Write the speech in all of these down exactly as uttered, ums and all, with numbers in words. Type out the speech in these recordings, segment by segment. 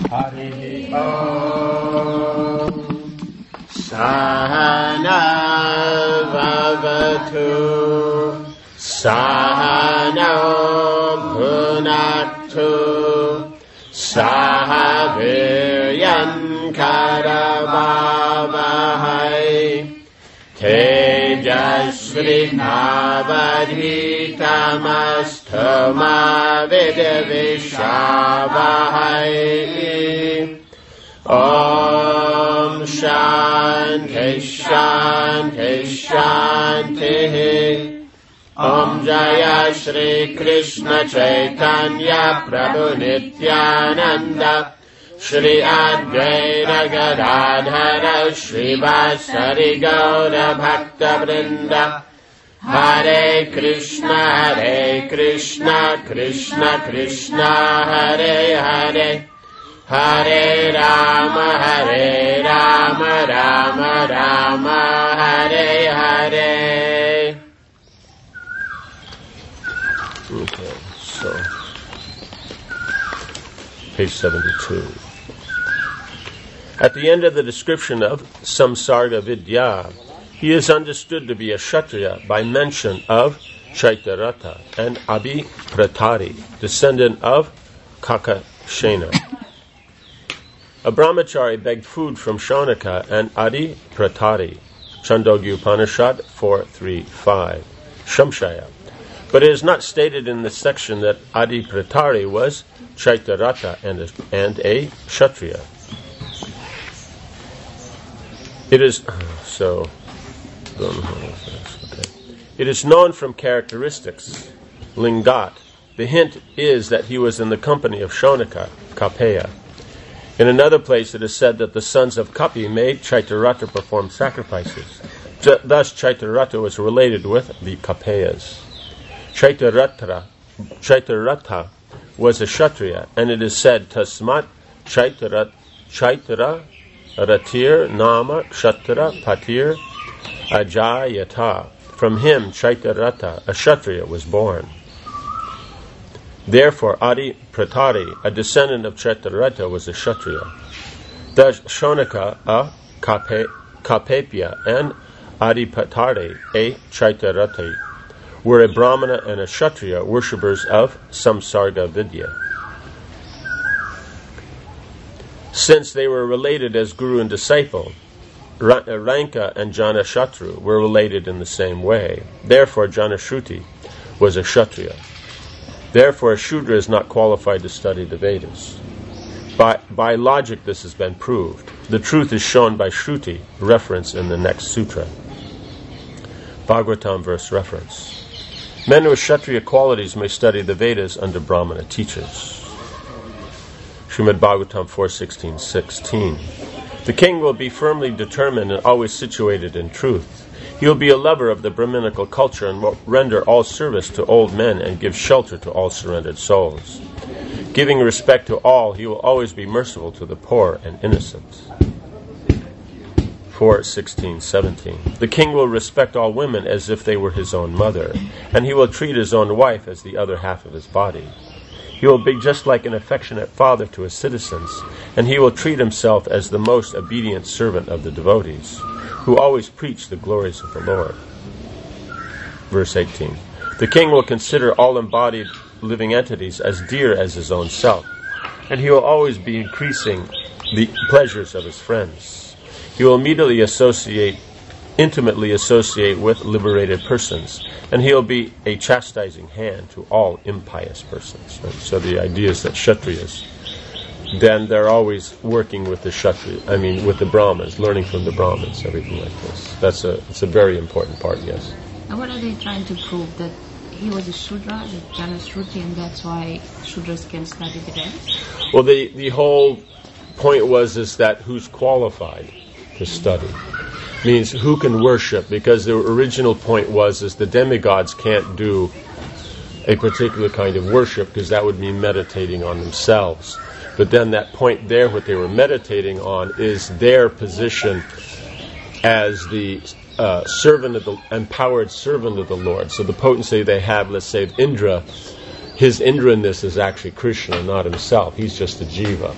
Hari Om. Sahana Vavatu Sahana Bhunaktu Sahaviryan Karavavahai Tejasvi Navadhitamastu Ma Vidvishavahai. Om Shanti Shanti Shanti. Om Jaya Shri Krishna Chaitanya Prabhu Nityananda Shri Advaita Gadadhara Shri Vasari Gaura Bhakta Vrinda. Hare Krishna Hare Krishna Krishna Krishna Hare Hare Hare Rama Hare Rama Rama Rama Hare Hare. Okay, so page seventy-two. At the end of the description of Samsarga Vidya, he is understood to be a Kshatriya by mention of Chaitarata and Abhi Pratari, descendant of Kakashena. A brahmachari begged food from Shaunaka and Adi Pratari, Chandogya Upanishad four three five, Shamshaya. But it is not stated in this section that Adi Pratari was Chaitarata and a, and a Kshatriya. It is so. Okay. It is known from characteristics, Lingat. The hint is that he was in the company of Shaunaka, Kapeya. In another place it is said that the sons of Kapi made Chaitarata perform sacrifices. Thus Chaitarata was related with the Kapeyas. Chaitarata, Chaitarata was a Kshatriya, and it is said, Tasmat Chaitara, Chaitara Ratir Nama Kshatra Patir Ajayata. From him, Chaitarata, a Kshatriya, was born. Therefore, Adi Pratari, a descendant of Chaitarata, was a Kshatriya. Thus, Shaunaka, a Kape, Kapepya, and Adi Pratari, a Chaitarati, were a Brahmana and a Kshatriya, worshippers of Samsarga Vidya. Since they were related as guru and disciple, Ranka and Janashatru were related in the same way. Therefore, Janashruti was a Kshatriya. Therefore, a Shudra is not qualified to study the Vedas. By, by logic, this has been proved. The truth is shown by Shruti, reference in the next sutra. Bhagavatam verse reference. Men with Kshatriya qualities may study the Vedas under Brahmana teachers. Srimad Bhagavatam four sixteen sixteen. The king will be firmly determined and always situated in truth. He will be a lover of the Brahminical culture and will render all service to old men and give shelter to all surrendered souls. Giving respect to all, he will always be merciful to the poor and innocent. four sixteen seventeen. The king will respect all women as if they were his own mother, and he will treat his own wife as the other half of his body. He will be just like an affectionate father to his citizens, and he will treat himself as the most obedient servant of the devotees, who always preach the glories of the Lord. Verse eighteen. The king will consider all embodied living entities as dear as his own self, and he will always be increasing the pleasures of his friends. He will immediately associate, intimately associate with liberated persons, and he will be a chastising hand to all impious persons. And so the idea is that Kshatriyas, then they're always working with the Kshatriya, I mean with the Brahmins, learning from the Brahmins, everything like this. That's a, it's a very important part, yes. And what are they trying to prove? That he was a Shudra, the Janashruti, and that's why Shudras can study the Vedas? Well, the, the whole point was is that who's qualified to study. Means who can worship, because the original point was is the demigods can't do a particular kind of worship because that would mean meditating on themselves. But then that point there, what they were meditating on is their position as the uh, servant of the empowered servant of the Lord. So the potency they have, let's say Indra, his Indra-ness is actually Krishna, not himself. He's just a jiva.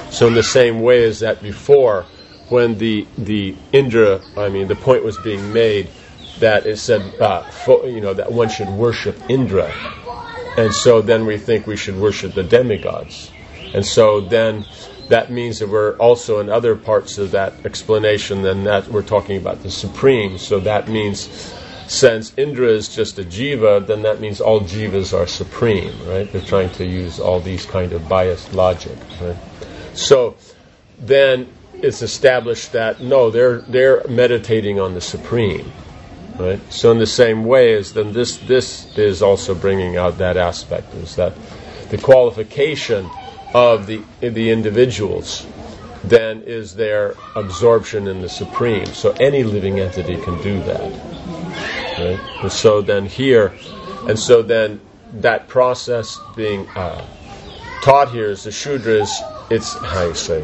So in the same way as that before, when the the Indra, I mean, the point was being made that it said, uh, fo- you know, that one should worship Indra, and so then we think we should worship the demigods, and so then that means that we're also in other parts of that explanation, then that we're talking about the supreme. So that means, since Indra is just a jiva, then that means all jivas are supreme, right? They're trying to use all these kind of biased logic, right? So then it's established that no, they're they're meditating on the supreme, right? So in the same way as then this this is also bringing out that aspect, is that the qualification of the the individuals then is their absorption in the supreme. So any living entity can do that, right? And so then here, and so then that process being uh, taught here is the Shudras. It's how you say.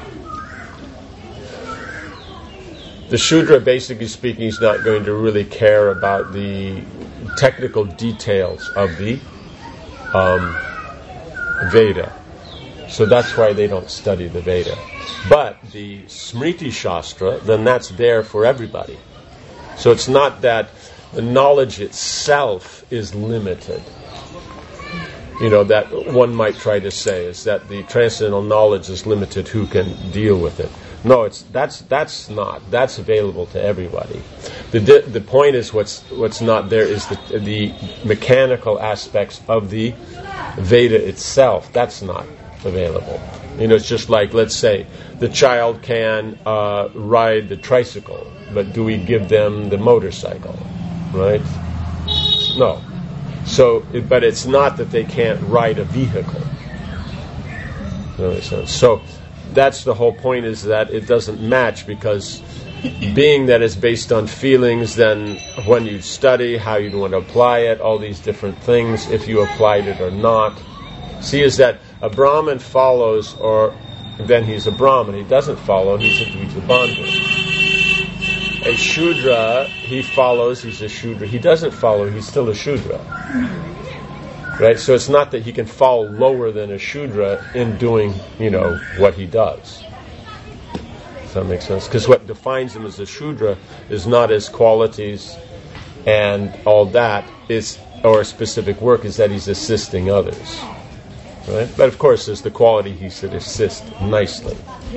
The Shudra, basically speaking, is not going to really care about the technical details of the um, Veda. So that's why they don't study the Veda. But the Smriti Shastra, then that's there for everybody. So it's not that the knowledge itself is limited. You know, that one might try to say, is that the transcendental knowledge is limited, who can deal with it. No, it's that's that's not. That's available to everybody. The di- the point is what's what's not there is the the mechanical aspects of the Veda itself. That's not available. You know, it's just like, let's say the child can uh, ride the tricycle, but do we give them the motorcycle, right? No. So, but it's not that they can't ride a vehicle. That makes sense. So that's the whole point, is that it doesn't match, because being that it's based on feelings, then when you study how you want to apply it, all these different things, if you applied it or not. See, is that a Brahmin follows, or then he's a Brahmin. He doesn't follow, he's a Dvita Bandhu. A Shudra, he follows, he's a Shudra. He doesn't follow, he's still a Shudra. Right? So it's not that he can fall lower than a Shudra in doing, you know, what he does. Does that make sense? Because what defines him as a Shudra is not his qualities and all that, is, or a specific work, is that he's assisting others. Right? But of course there's the quality he should assist nicely.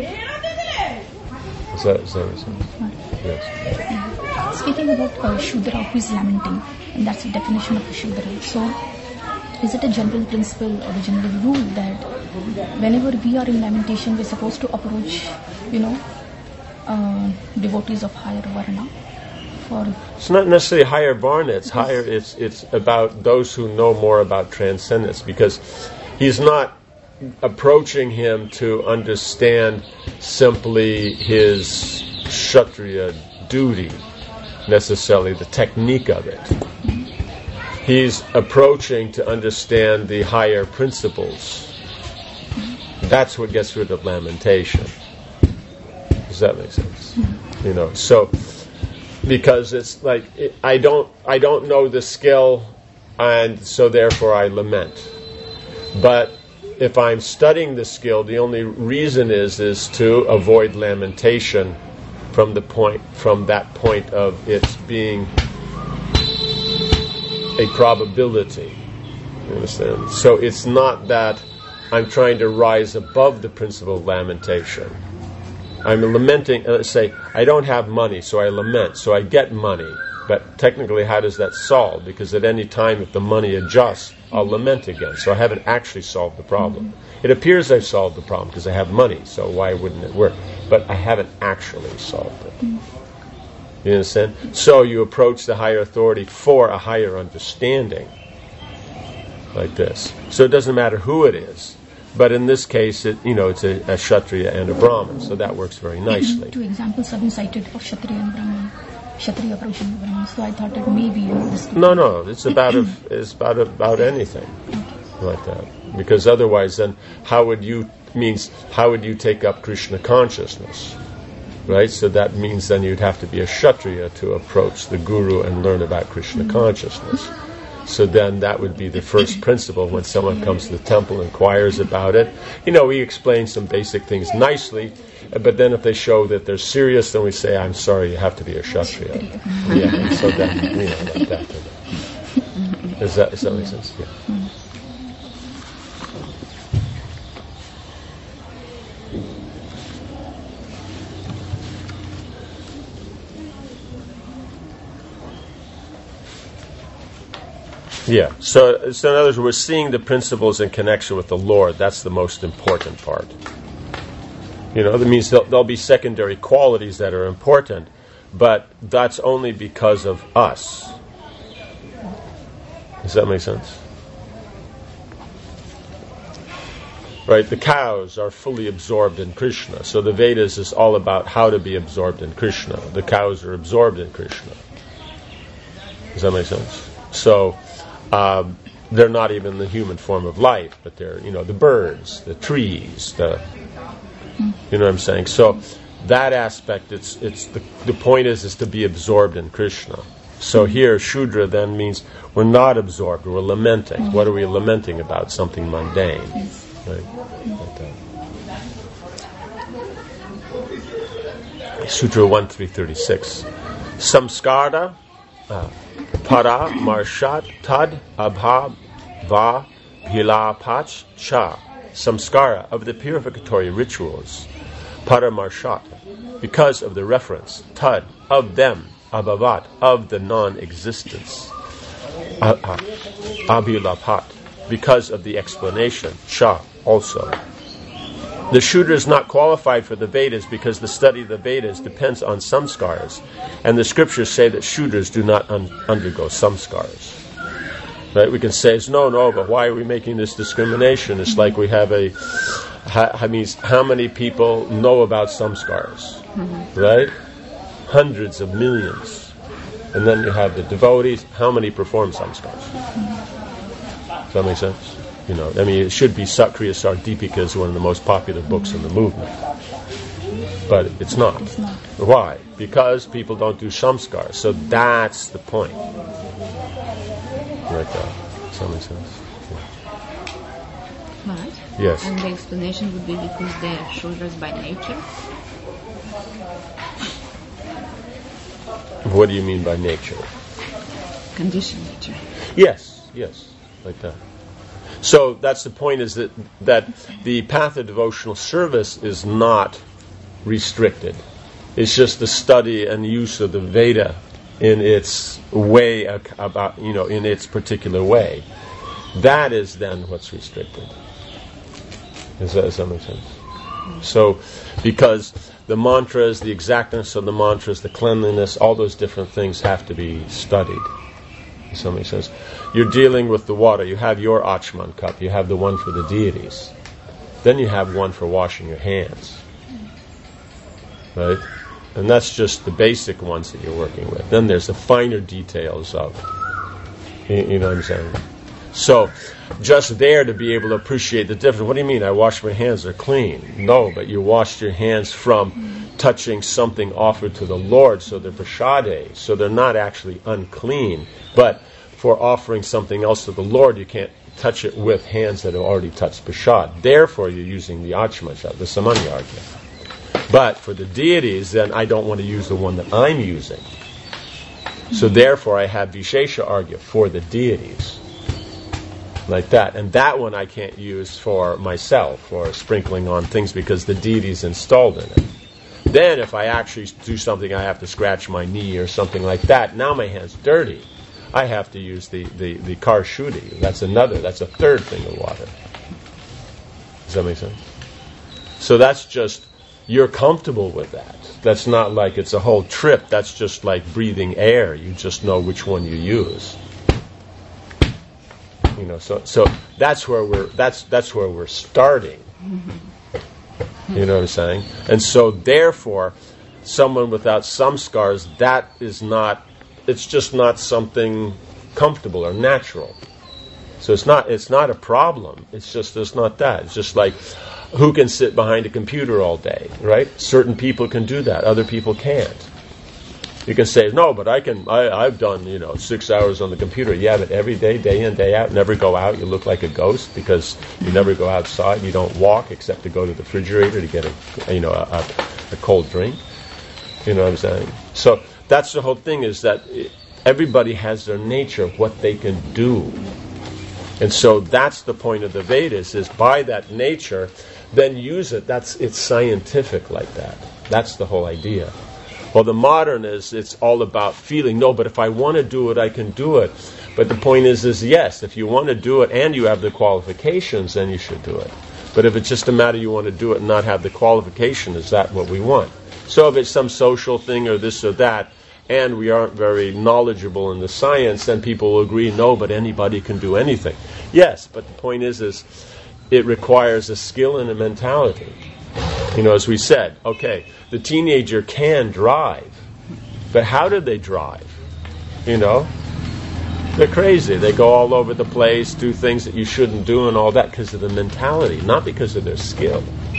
Is that, is that what sense? Yes. Speaking about uh, Shudra who is lamenting, and that's the definition of a Shudra. So, is it a general principle or a general rule that whenever we are in lamentation, we're supposed to approach, you know, uh, devotees of higher varna? For it's not necessarily higher varna. It's higher. It's it's about those who know more about transcendence, because he's not approaching him to understand simply his Kshatriya duty, necessarily the technique of it. He's approaching to understand the higher principles. That's what gets rid of lamentation. Does that make sense? You know, so because it's like it, I don't I don't know the skill, and so therefore I lament. But if I'm studying the skill, the only reason is is to avoid lamentation from the point from that point of its being a probability. You understand? So it's not that I'm trying to rise above the principle of lamentation. I'm lamenting, let's say, I don't have money, so I lament, so I get money. But technically, how does that solve? Because at any time, if the money adjusts, I'll lament again. So I haven't actually solved the problem. Mm-hmm. It appears I've solved the problem because I have money, so why wouldn't it work? But I haven't actually solved it. Mm-hmm. You understand? So you approach the higher authority for a higher understanding, like this. So it doesn't matter who it is. But in this case, it, you know, it's a, a Kshatriya and a Brahmin, so that works very nicely. Two examples have been cited of Kshatriya and Brahmin. Kshatriya approaching the Brahmin. So I thought that maybe you know, this. No, no, it's about a, it's about about anything like that. Because otherwise, then how would you means how would you take up Krishna consciousness, right? So that means then you'd have to be a Kshatriya to approach the Guru and learn about Krishna mm-hmm. consciousness. So then that would be the first principle when someone comes to the temple and inquires about it. You know, we explain some basic things nicely, but then if they show that they're serious, then we say, I'm sorry, you have to be a Kshatriya. Yeah, and so then, you know, like that. Does that, does that make sense? Yeah. Yeah, so, so in other words, we're seeing the principles in connection with the Lord. That's the most important part. You know, that means there'll, there'll be secondary qualities that are important, but that's only because of us. Does that make sense? Right, the cows are fully absorbed in Krishna, so the Vedas is all about how to be absorbed in Krishna. The cows are absorbed in Krishna. Does that make sense? So, Um, they're not even the human form of life, but they're, you know, the birds, the trees, the, you know what I'm saying? So that aspect, it's it's the, the point is is to be absorbed in Krishna. So here, Shudra then means we're not absorbed, we're lamenting. What are we lamenting about? Something mundane. Right? Like that. Sutra one three thirty-six. Samskara uh, para marshat tad abha va bhilapach cha. Samskara, of the purificatory rituals. Para marshat, because of the reference. Tad, of them. Abhavat, of the non-existence. Uh, uh, abhilapat, because of the explanation. Cha, also. The Shudra is not qualified for the Vedas because the study of the Vedas depends on samskaras, and the scriptures say that Shudras do not un- undergo samskaras. Right? We can say, no, no, but why are we making this discrimination? It's like we have a, I mean, how many people know about samskaras? Mm-hmm. Right? Hundreds of millions. And then you have the devotees. How many perform samskaras? Does that make sense? You know, I mean, it should be Sakriya Sardipika is one of the most popular books in the movement. But it's not. It's not. Why? Because people don't do samskar. So that's the point. Right there. Does that make sense? Yeah. Right. Yes. And the explanation would be because they are Shudras by nature? What do you mean by nature? Conditioned nature. Yes, yes, like that. So that's the point, is that that the path of devotional service is not restricted. It's just the study and use of the Veda in its way, about you know, in its particular way. That is then what's restricted. Does that, does that make sense? So, because the mantras, the exactness of the mantras, the cleanliness, all those different things have to be studied. Does that make sense? You're dealing with the water. You have your Achman cup. You have the one for the deities. Then you have one for washing your hands. Right? And that's just the basic ones that you're working with. Then there's the finer details of, you, you know what I'm saying? So, just there to be able to appreciate the difference. What do you mean, I wash my hands, they're clean? No, but you washed your hands from touching something offered to the Lord, so they're prashade, so they're not actually unclean. But for offering something else to the Lord, you can't touch it with hands that have already touched prashad. Therefore, you're using the achmacha, the samanyargya. But for the deities, then I don't want to use the one that I'm using. So therefore, I have vishesha argya for the deities. Like that. And that one I can't use for myself or sprinkling on things because the deity's installed in it. Then if I actually do something, I have to scratch my knee or something like that. Now my hand's dirty. I have to use the, the, the karshuddhi. That's another, that's a third thing of water. Does that make sense? So that's just, you're comfortable with that. That's not like it's a whole trip. That's just like breathing air. You just know which one you use. You know, so so that's where we're that's that's where we're starting. You know what I'm saying? And so therefore, someone without samskars, that is not, it's just not something comfortable or natural. So it's not it's not a problem. It's just it's not that. It's just like, who can sit behind a computer all day, right? Certain people can do that. Other people can't. You can say, no, but I can, I, I've done, you know, six hours on the computer. Yeah, but every day, day in, day out, never go out. You look like a ghost because you never go outside. You don't walk except to go to the refrigerator to get a, you know, a, a cold drink. You know what I'm saying? So that's the whole thing, is that everybody has their nature of what they can do. And so that's the point of the Vedas, is by that nature, then use it. That's, it's scientific like that. That's the whole idea. Well, the modern is, it's all about feeling, no, but if I want to do it, I can do it. But the point is, is yes, if you want to do it and you have the qualifications, then you should do it. But if it's just a matter you want to do it and not have the qualification, is that what we want? So if it's some social thing or this or that, and we aren't very knowledgeable in the science, then people will agree, no, but anybody can do anything. Yes, but the point is, is it requires a skill and a mentality. You know, as we said, okay, the teenager can drive, but how do they drive? You know, they're crazy. They go all over the place, do things that you shouldn't do and all that because of the mentality, not because of their skill.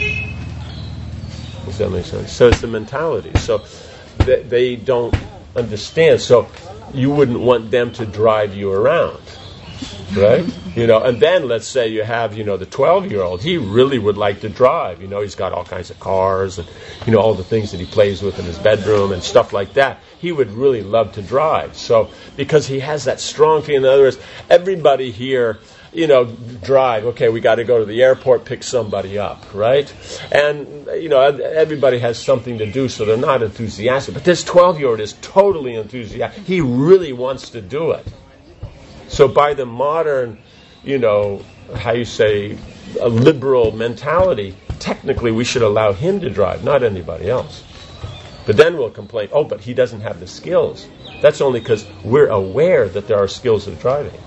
Does that make sense? So it's the mentality. So they, they don't understand. So you wouldn't want them to drive you around. Right? You know, and then let's say you have, you know, the twelve-year-old. He really would like to drive. You know, he's got all kinds of cars and, you know, all the things that he plays with in his bedroom and stuff like that. He would really love to drive. So, because he has that strong feeling. In other words, everybody here, you know, drive. Okay, we got to go to the airport, pick somebody up, right? And, you know, everybody has something to do, so they're not enthusiastic. But this twelve-year-old is totally enthusiastic. He really wants to do it. So by the modern, you know, how you say, a liberal mentality, technically we should allow him to drive, not anybody else. But then we'll complain, oh, but he doesn't have the skills. That's only because we're aware that there are skills of driving.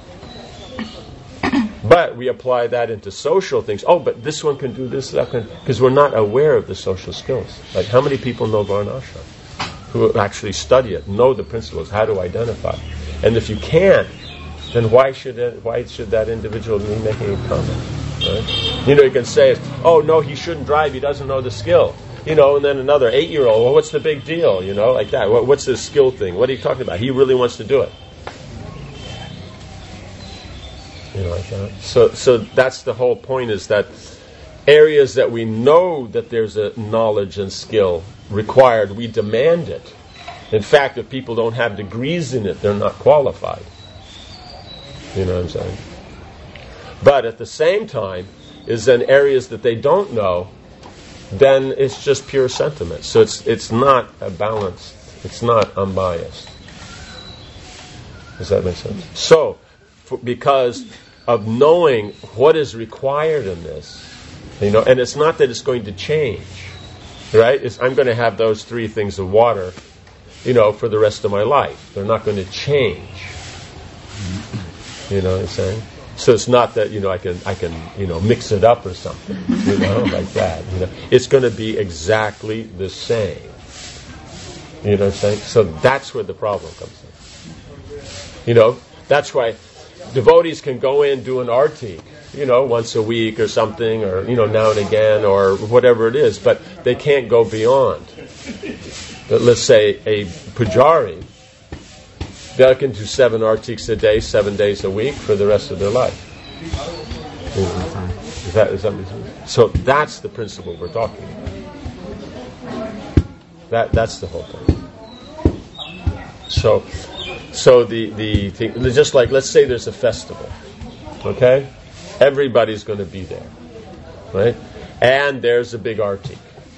But we apply that into social things. Oh, but this one can do this, that can, because we're not aware of the social skills. Like, how many people know Varnashram who actually study it, know the principles, how to identify? And if you can't, then why should it, why should that individual be making a comment? Right? You know, you can say, oh, no, he shouldn't drive, he doesn't know the skill. You know, and then another eight-year-old, well, what's the big deal? You know, like that. What's this skill thing? What are you talking about? He really wants to do it. You know, like that. So, so that's the whole point, is that areas that we know that there's a knowledge and skill required, we demand it. In fact, if people don't have degrees in it, they're not qualified. You know what I'm saying? But at the same time, is in areas that they don't know, then it's just pure sentiment. So it's it's not a balanced, it's not unbiased. Does that make sense? So, for, because of knowing what is required in this, you know, and it's not that it's going to change, right? It's, I'm going to have those three things of water, you know, for the rest of my life. They're not going to change. You know what I'm saying? So it's not that, you know, I can, I can, you know, mix it up or something, you know, like that. You know, it's going to be exactly the same. You know what I'm saying? So that's where the problem comes in. You know, that's why devotees can go in, do an arti, you know, once a week or something, or, you know, now and again, or whatever it is, but they can't go beyond. But let's say a pujari, they can do seven artiks a day, seven days a week for the rest of their life. Is that, is that, so that's the principle we're talking about. That that's the whole thing. So, so the the thing, just like, let's say there's a festival, okay? Everybody's going to be there, right? And there's a big artik.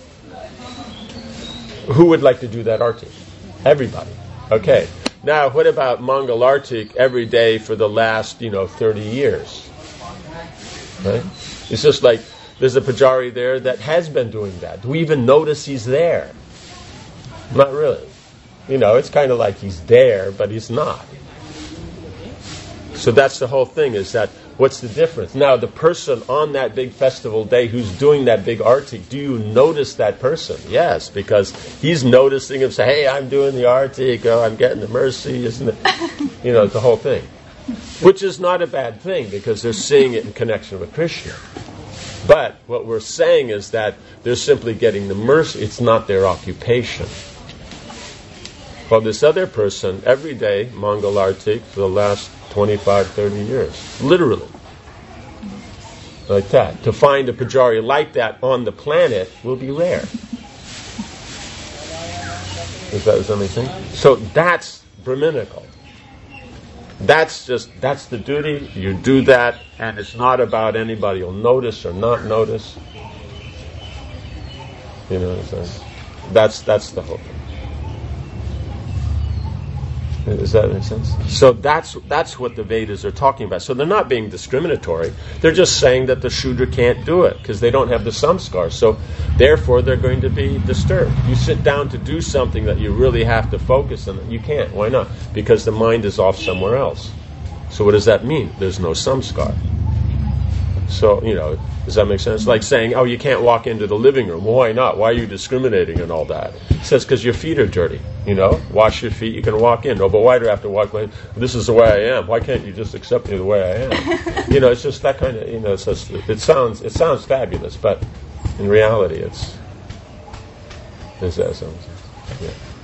Who would like to do that artik? Everybody. Okay. Now, what about Mangal Artik every day for the last, you know, thirty years? Right? It's just like there's a pujari there that has been doing that. Do we even notice he's there? Not really. You know, it's kind of like he's there, but he's not. So that's the whole thing, is that what's the difference? Now, the person on that big festival day who's doing that big artik, do you notice that person? Yes, because he's noticing him, say, hey, I'm doing the artik, oh, I'm getting the mercy, isn't it? You know, the whole thing. Which is not a bad thing, because they're seeing it in connection with Krishna. But what we're saying is that they're simply getting the mercy. It's not their occupation. While this other person, every day, Mongol Artik for the last twenty-five, thirty years. Literally. Like that. To find a Pujari like that on the planet will be rare. Is that, does that make sense? So that's Brahminical. That's just, that's the duty. You do that, and it's not about anybody will notice or not notice. You know what I'm saying? That's, that's the whole thing. Does that make sense? So that's that's what the Vedas are talking about. So they're not being discriminatory. They're just saying that the Shudra can't do it because they don't have the samskar. So therefore they're going to be disturbed. You sit down to do something that you really have to focus on. You can't. Why not? Because the mind is off somewhere else. So what does that mean? There's no samskar. So, you know, does that make sense? Like saying, oh, you can't walk into the living room. Well, why not? Why are you discriminating and all that? It says because your feet are dirty. You know, wash your feet, you can walk in. Oh, but why do I have to walk my... This is the way I am. Why can't you just accept me the way I am? You know, it's just that kind of, you know, it's just, it sounds it sounds fabulous, but in reality it's... Is that something? Yeah.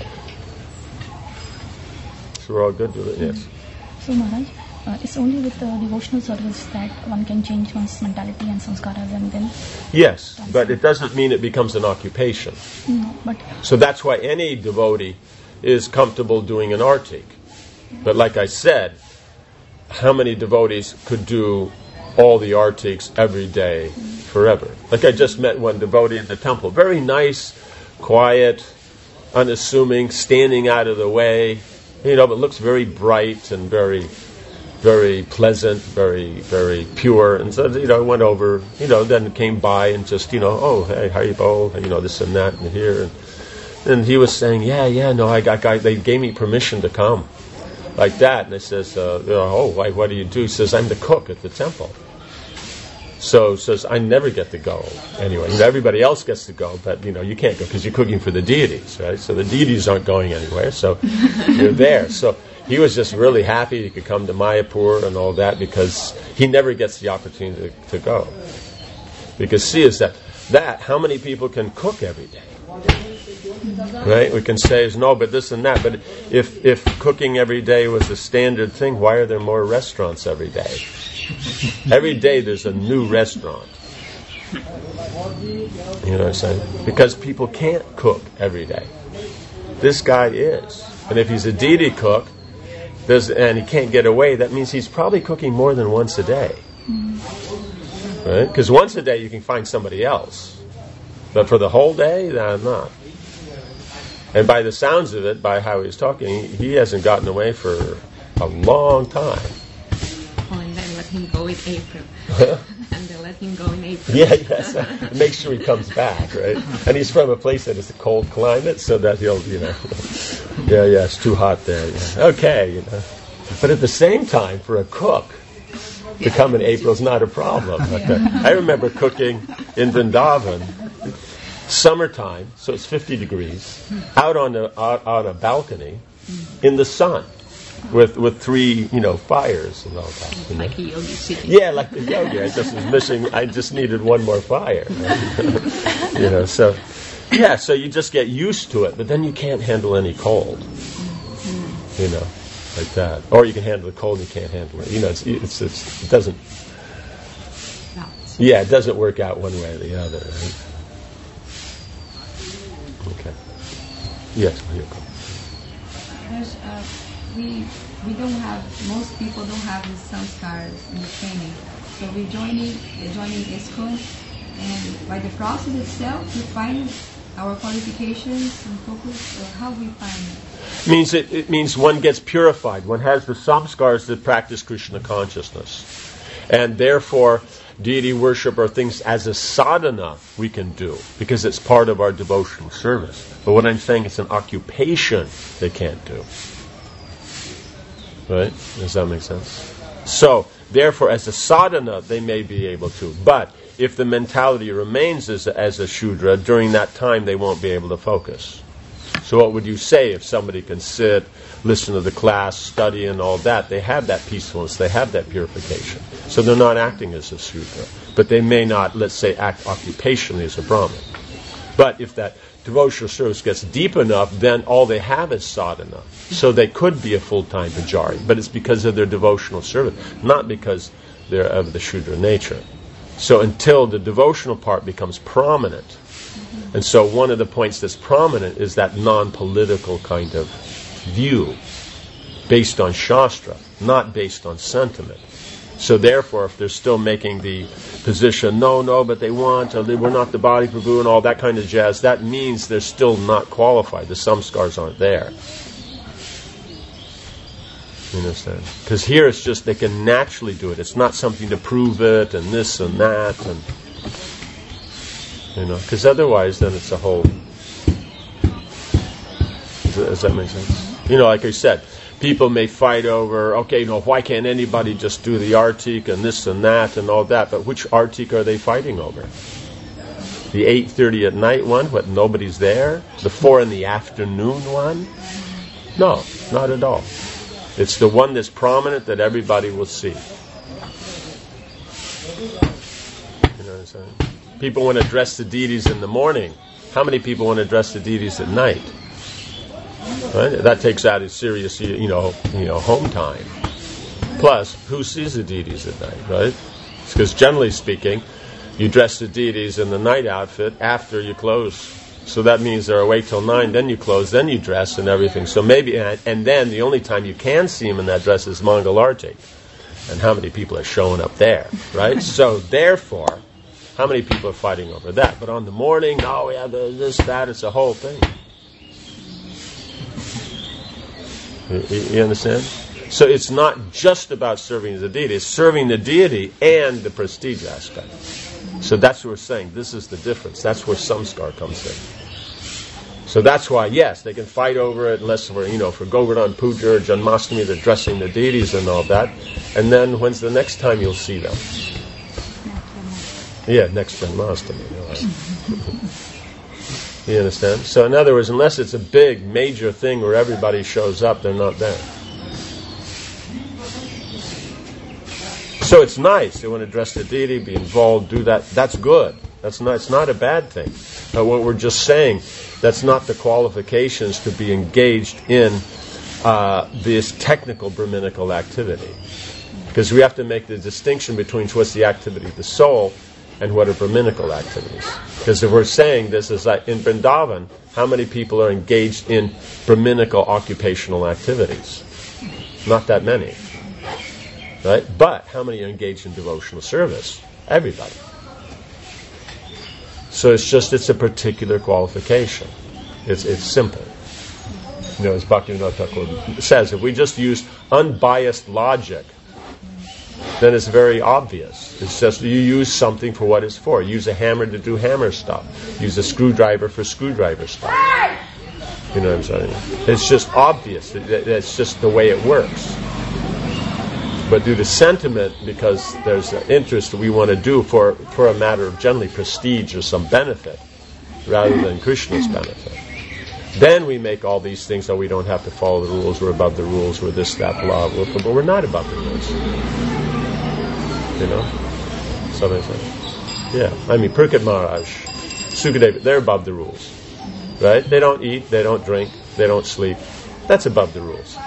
So we're all good with it? Yes. So, Maharaj, Uh, it's only with the devotional service that one can change one's mentality and samskaras and then... Yes, but it doesn't mean it becomes an occupation. No, but... So that's why any devotee is comfortable doing an artik. But like I said, how many devotees could do all the artiks every day forever? Like I just met one devotee in the temple. Very nice, quiet, unassuming, standing out of the way. You know, but looks very bright and very... very pleasant, very, very pure, and so, you know, went over, you know, then came by and just, you know, oh, hey, Haribo, you know, this and that and here, and, and he was saying, yeah, yeah, no, I got, I, they gave me permission to come, like that, and I says, uh, you know, oh, why, what do you do? He says, I'm the cook at the temple. So says, I never get to go anyway. Everybody else gets to go, but, you know, you can't go because you're cooking for the deities, right? So the deities aren't going anywhere, so you're there. So he was just really happy he could come to Mayapur and all that because he never gets the opportunity to, to go. Because see, is that, that, how many people can cook every day? Right? We can say, no, but this and that. But if if cooking every day was a standard thing, why are there more restaurants every day? Every day there's a new restaurant. You know what I'm saying? Because people can't cook every day. This guy is. And if he's a deity cook, there's, and he can't get away, that means he's probably cooking more than once a day. Right? Because once a day you can find somebody else. But for the whole day, nah, not. And by the sounds of it, by how he's talking, he hasn't gotten away for a long time. Oh, and then let him go in April. And they let him go in April. Yeah, yes. Make sure he comes back, right? And he's from a place that is a cold climate, so that he'll, you know, yeah, yeah, it's too hot there. Yeah. Okay, you know. But at the same time, for a cook to come in April is not a problem. Okay. I remember cooking in Vrindavan, summertime, so it's fifty degrees, out on a out on a balcony, in the sun. With with three, you know, fires and all that. You know? Like a yogi sitting. Yeah, like the yogi. I just was missing. I just needed one more fire. Right? You know, so yeah, so you just get used to it, but then you can't handle any cold. You know, like that. Or you can handle the cold, and you can't handle it. You know, it's it's, it's it doesn't. Yeah, it doesn't work out one way or the other. Right? Okay. Yes, here you go. There's, uh, we we don't have, most people don't have the samskars in the training. So we're joining, we're joining ISKCON, and by the process itself, we find our qualifications and focus, or how we find it. Means it, it means one gets purified. One has the samskars that practice Krishna consciousness. And therefore, deity worship are things as a sadhana we can do, because it's part of our devotional service. But what I'm saying, it's an occupation they can't do. Right? Does that make sense? So, therefore, as a sadhana, they may be able to. But if the mentality remains as a, as a Shudra, during that time they won't be able to focus. So what would you say if somebody can sit, listen to the class, study and all that? They have that peacefulness, they have that purification. So they're not acting as a Shudra. But they may not, let's say, act occupationally as a Brahmin. But if that devotional service gets deep enough, then all they have is sadhana. So they could be a full-time pujari, but it's because of their devotional service, not because they're of the Shudra nature. So until the devotional part becomes prominent, and so one of the points that's prominent is that non-political kind of view, based on Shastra, not based on sentiment. So therefore, if they're still making the position, no, no, but they want, or they, we're not the body prabhu and all that kind of jazz, that means they're still not qualified. The samskars aren't there. You understand? Because here it's just they can naturally do it. It's not something to prove it and this and that, and you know, because otherwise then it's a whole. Does that make sense? You know, like I said, people may fight over, okay, you know, why can't anybody just do the artik and this and that and all that? But which artik are they fighting over? The eight thirty at night one, what, nobody's there? The four in the afternoon one? No, not at all. It's the one that's prominent that everybody will see. You know what I'm saying? People want to dress the deities in the morning. How many people want to dress the deities at night? Right? That takes out a serious, you know, you know, home time. Plus, who sees the deities at night, right? It's because generally speaking, you dress the deities in the night outfit after you close. So that means they're awake till nine, then you close, then you dress and everything. So maybe, and, and then the only time you can see them in that dress is Mangalarti. And how many people are showing up there, right? So therefore, how many people are fighting over that? But on the morning, oh, we have this, that, it's a whole thing. You, you understand? So it's not just about serving the deity, it's serving the deity and the prestige aspect. So that's what we're saying. This is the difference. That's where samskar comes in. So that's why, yes, they can fight over it unless for, you know, for Govardhan Puja or Janmashtami, they're dressing the deities and all that. And then when's the next time you'll see them? Yeah, next Janmashtami. Right. You understand? So in other words, unless it's a big, major thing where everybody shows up, they're not there. So it's nice. They want to dress the deity, be involved, do that. That's good. That's not. It's not a bad thing. But what we're just saying, that's not the qualifications to be engaged in uh, this technical Brahminical activity. Because we have to make the distinction between what's the activity of the soul and what are Brahminical activities. Because if we're saying this is like in Vrindavan, how many people are engaged in Brahminical occupational activities? Not that many. Right? But how many are engaged in devotional service? Everybody. So it's just, it's a particular qualification. It's it's simple. You know, as Bhaktivinoda Thakur says, if we just use unbiased logic, then it's very obvious. It's just you use something for what it's for. Use a hammer to do hammer stuff. Use a screwdriver for screwdriver stuff. You know what I'm saying? It's just obvious. It's just the way it works. But due to sentiment, because there's an interest we want to do for, for a matter of generally prestige or some benefit, rather than Krishna's benefit, then we make all these things so we don't have to follow the rules, we're above the rules, we're this, that, blah, blah, blah, but we're not above the rules. You know? So they say. Yeah. I mean, Purkit Maharaj, Sukadeva, they're above the rules. Right? They don't eat, they don't drink, they don't sleep. That's above the rules.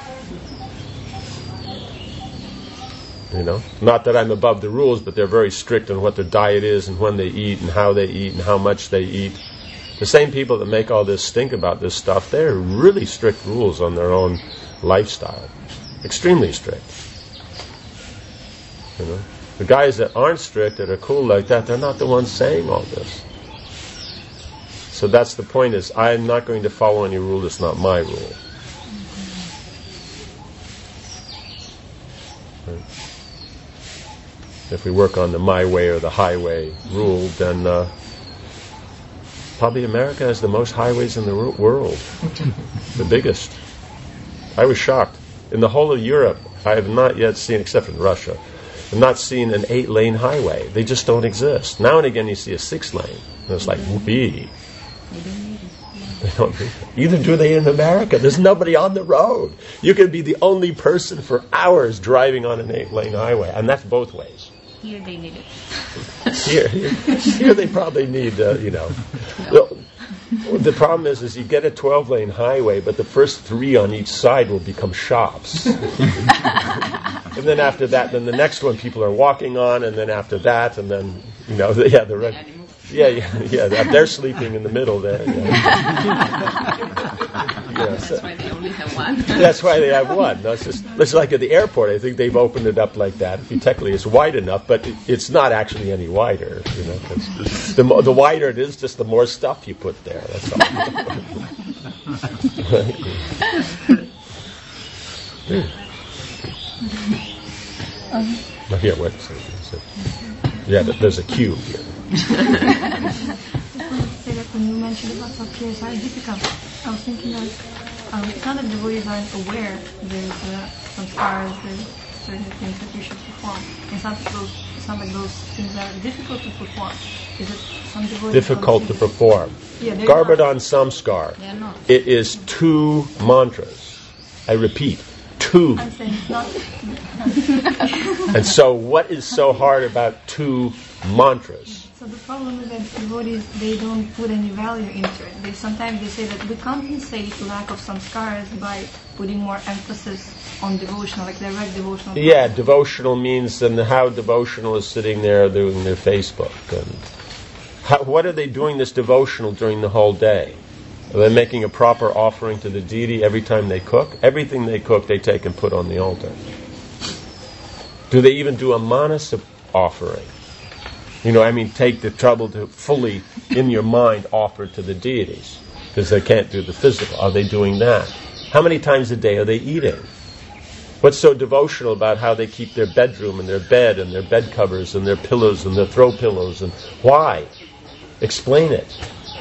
You know, not that I'm above the rules, but they're very strict on what their diet is and when they eat and how they eat and how much they eat. The same people that make all this stink about this stuff, they're really strict rules on their own lifestyle. Extremely strict. You know, the guys that aren't strict, that are cool like that, they're not the ones saying all this. So that's the point, is I'm not going to follow any rule that's not my rule. Right. If we work on the my way or the highway rule, then uh, probably America has the most highways in the ro- world. The biggest. I was shocked. In the whole of Europe, I have not yet seen, except in Russia, I've not seen an eight-lane highway. They just don't exist. Now and again you see a six-lane. And it's like, whoopee. They don't do that. Either do they in America. There's nobody on the road. You could be the only person for hours driving on an eight-lane highway, and that's both ways. Here they need it. Here, here, here they probably need, uh, you know. Well, The problem is, is you get a twelve-lane highway, but the first three on each side will become shops. And then after that, then the next one people are walking on, and then after that, and then, you know, the, yeah, the rest. Yeah, yeah, yeah. They're sleeping in the middle there. Yeah. Yeah, so, that's why they only have one. That's why they have one. No, it's just it's like at the airport. I think they've opened it up like that. Technically, it's wide enough, but it, it's not actually any wider. You know, it's, the the wider it is, just the more stuff you put there. That's all. um. Now here, wait. So, so, yeah, there's a cube here. Say that when you mentioned about self-care, it's very difficult. I was thinking like, um, it's not that devotees aren't aware there's uh, some scars, there's certain things that you should perform. It's not those, it's not like those things are difficult to perform. Is it some devotees difficult to perform? Yeah, Garbhodhan Samskar. Yeah, no. It is two mantras. I repeat, two. I'm saying it's not. And so, what is so hard about two mantras? So the problem is that devotees, they don't put any value into it. They sometimes they say that we compensate lack of samskaras by putting more emphasis on devotional, like direct devotional. Yeah, devotional means, and how devotional is sitting there doing their Facebook. And how, what are they doing this devotional during the whole day? Are they making a proper offering to the deity every time they cook? Everything they cook, they take and put on the altar. Do they even do a manas offering? You know, I mean, take the trouble to fully, in your mind, offer to the deities, because they can't do the physical. Are they doing that? How many times a day are they eating? What's so devotional about how they keep their bedroom and their bed and their bed covers and their pillows and their throw pillows? And why? Explain it.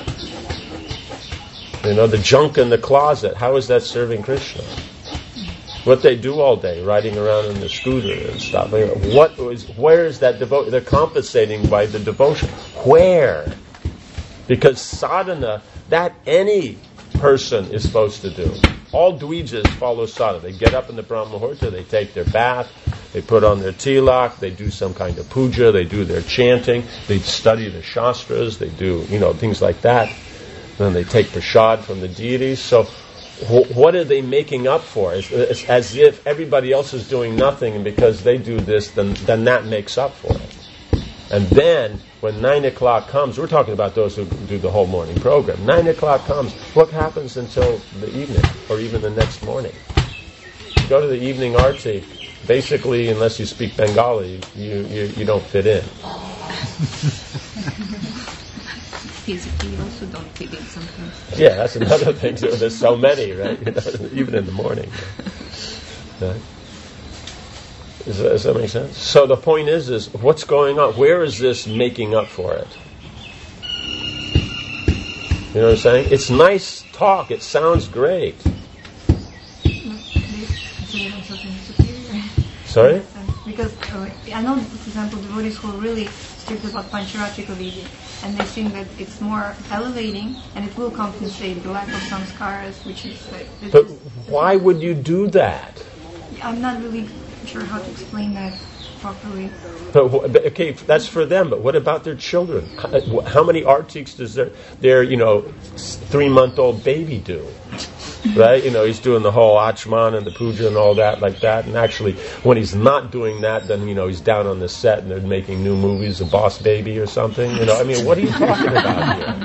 You know, the junk in the closet, how is that serving Krishna? What they do all day, riding around in the scooter and stuff. What is, where is that devotion? They're compensating by the devotion. Where? Because sadhana, that any person is supposed to do. All dvijas follow sadhana. They get up in the Brahma Muhurta, they take their bath, they put on their tilak, they do some kind of puja, they do their chanting, they study the shastras, they do, you know, things like that. Then they take prasad from the deities. So what are they making up for? It's, it's as if everybody else is doing nothing, and because they do this, then, then that makes up for it. And then, when nine o'clock comes, we're talking about those who do the whole morning program. Nine o'clock comes, what happens until the evening, or even the next morning? You go to the evening arti, basically, unless you speak Bengali, you, you, you don't fit in. Physically, you also don't fit in sometimes. Yeah, that's another thing too. There's so many, right? You know, even in the morning. Right? Does, that, does that make sense? So the point is, is what's going on? Where is this making up for it? You know what I'm saying? It's nice talk. It sounds great. Sorry? Because uh, I know, for example, devotees who are really strict about Pancharatrika Vidi, and they think that it's more elevating and it will compensate the lack of samskaras, which is like... But why would you do that? I'm not really sure how to explain that properly. But, but okay, that's for them. But what about their children? How, how many artiks does their their you know three month old baby do? Right? You know, he's doing the whole achman and the puja and all that like that. And actually, when he's not doing that, then you know he's down on the set and they're making new movies, a Boss Baby or something. You know, I mean, what are you talking about here?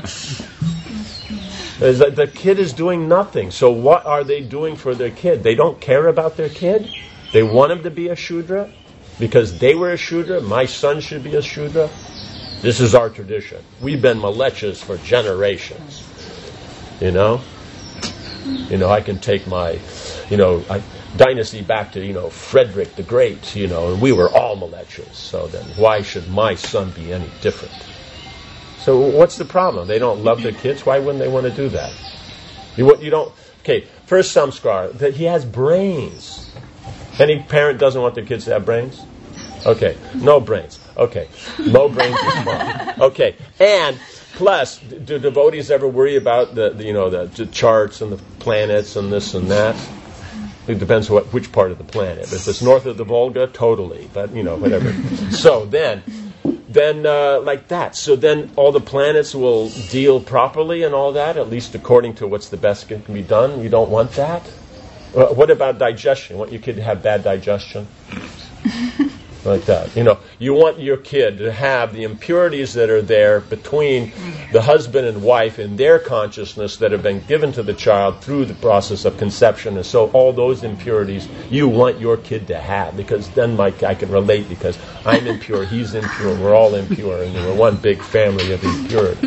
The, the kid is doing nothing. So what are they doing for their kid? They don't care about their kid. They want him to be a Shudra because they were a Shudra. My son should be a Shudra. This is our tradition. We've been Malechas for generations. You know? You know, I can take my, you know, I, dynasty back to, you know, Frederick the Great, you know, and we were all Malechas. So then why should my son be any different? So what's the problem? They don't love their kids? Why wouldn't they want to do that? You, you don't... Okay, first samskar, that he has brains. Any parent doesn't want their kids to have brains? Okay, no brains. Okay, no brains is fine. Okay, and plus, do devotees ever worry about the, the you know the, the charts and the planets and this and that? It depends what which part of the planet. If it's north of the Volga, totally. But you know, whatever. So then, then uh, like that. So then all the planets will deal properly and all that, at least according to what's the best that can be done. You don't want that? Uh, what about digestion? You want your kid to have bad digestion? Like that. You know, you want your kid to have the impurities that are there between the husband and wife in their consciousness that have been given to the child through the process of conception. And so all those impurities you want your kid to have, because then Mike, I can relate, because I'm impure, he's impure, we're all impure, and we're one big family of impurity.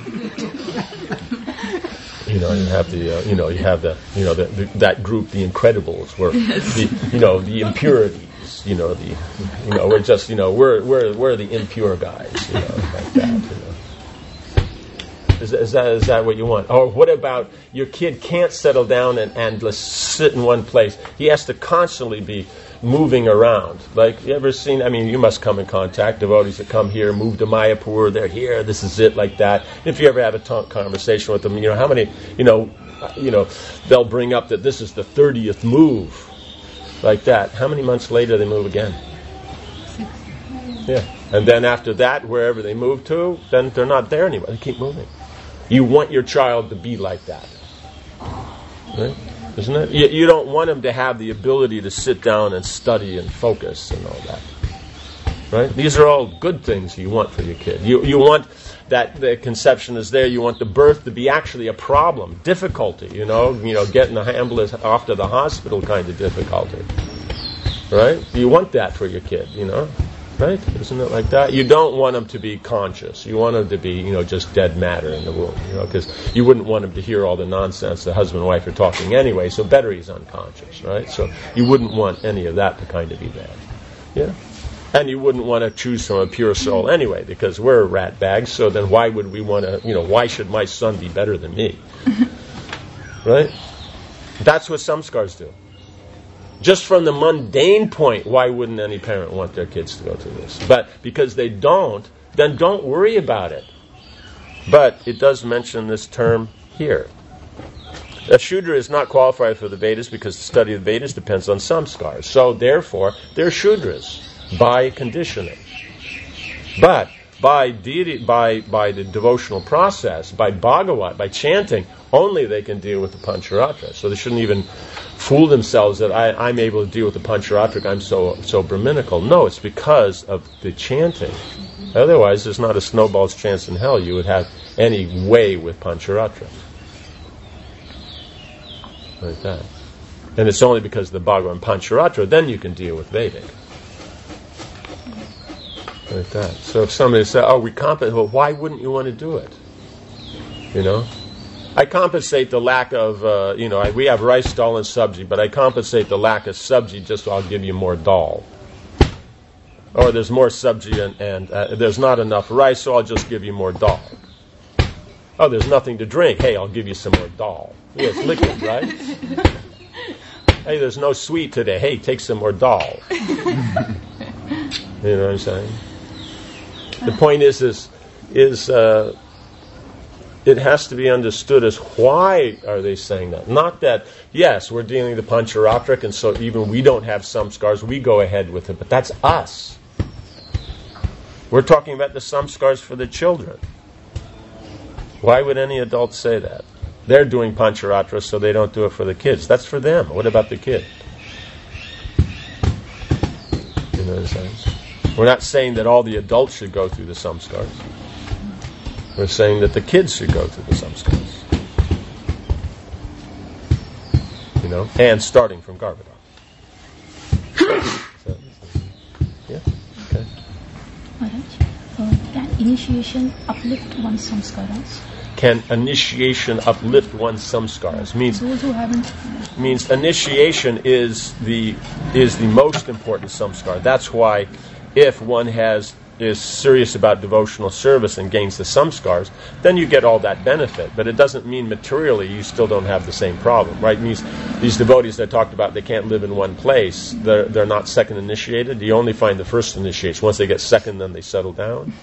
You know, you have the, uh, you know, you have the, you know, the, the, that group, the Incredibles, where the, you know, the impurity. You know, the, you know, we're just, you know, we're we're we're the impure guys, you know, like that. You know. Is, is that is that what you want? Or what about your kid can't settle down and and just sit in one place? He has to constantly be moving around. Like, you ever seen? I mean, you must come in contact devotees that come here, move to Mayapur, they're here, this is it, like that. If you ever have a t- conversation with them, you know, how many, you know, you know, they'll bring up that this is the thirtieth move. Like that. How many months later they move again? Six. Yeah. And then after that, wherever they move to, then they're not there anymore. They keep moving. You want your child to be like that. Right? Isn't it? You, you don't want them to have the ability to sit down and study and focus and all that. Right? These are all good things you want for your kid. You you want that the conception is there. You want the birth to be actually a problem, difficulty, you know, you know, getting the ambulance off to the hospital kind of difficulty. Right? You want that for your kid, you know. Right? Isn't it like that? You don't want them to be conscious. You want them to be, you know, just dead matter in the womb, you know, because you wouldn't want them to hear all the nonsense the husband and wife are talking anyway, so better he's unconscious, right? So you wouldn't want any of that to kind of be there. Yeah? And you wouldn't want to choose from a pure soul anyway, because we're rat bags, so then why would we want to, you know, why should my son be better than me? Right? That's what samskars do. Just from the mundane point, why wouldn't any parent want their kids to go through this? But because they don't, then don't worry about it. But it does mention this term here. A Shudra is not qualified for the Vedas because the study of the Vedas depends on samskars. So therefore, they're Shudras by conditioning. But by deity, by by the devotional process, by Bhagavat, by chanting, only they can deal with the Pancharatra. So they shouldn't even fool themselves that I, I'm able to deal with the Pancharatra, I'm so so Brahminical. No, it's because of the chanting. Otherwise, there's not a snowball's chance in hell you would have any way with Pancharatra. Like that. And it's only because of the Bhagavan Pancharatra, then you can deal with Vedic. Like that. So if somebody says, oh, we compensate, well, why wouldn't you want to do it? You know? I compensate the lack of, uh, you know, I, we have rice, dal, and sabji, but I compensate the lack of sabji just so I'll give you more dal. Or there's more sabji and, and uh, there's not enough rice, so I'll just give you more dal. Oh, there's nothing to drink. Hey, I'll give you some more dal. Yeah, it's liquid, right? Hey, there's no sweet today. Hey, take some more dal. You know what I'm saying? The point is, is, is uh, it has to be understood as why are they saying that? Not that, yes, we're dealing with the Pancharatra, and so even we don't have samskars, we go ahead with it, but that's us. We're talking about the samskars for the children. Why would any adult say that? They're doing Pancharatra, so they don't do it for the kids. That's for them. What about the kid? You know what I'm saying? We're not saying that all the adults should go through the samskars. We're saying that the kids should go through the samskars. You know, and starting from Garbhodar. So, yeah, okay. Alright. Uh, can initiation uplift one's samskaras? Can initiation uplift one's samskaras? Means those who haven't. Means initiation is the is the most important samskar. That's why, if one has is serious about devotional service and gains the samskars, then you get all that benefit. But it doesn't mean materially you still don't have the same problem, right? It means these devotees that I talked about, they can't live in one place. They're they're not second initiated. You only find the first initiation. Once they get second, then they settle down.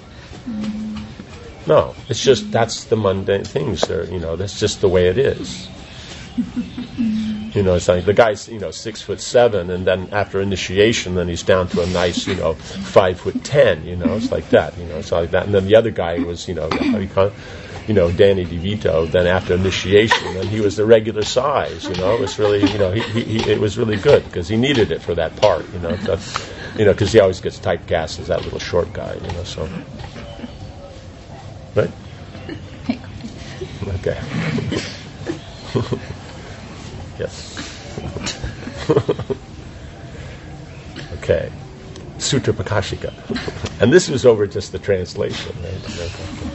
No, it's just that's the mundane things. There, you know, that's just the way it is. You know, it's like the guy's, you know, six foot seven, and then after initiation, then he's down to a nice, you know, five foot ten. You know, it's like that. You know, it's like that. And then the other guy was, you know, how do you call it? You know, Danny DeVito. Then after initiation, then he was the regular size. You know, it was really, you know, he, he, he it was really good because he needed it for that part. You know, that's, you know, because he always gets typecast as that little short guy. You know, so right. Okay. Yes. Okay. Sutra Prakashika. And this was over just the translation, right?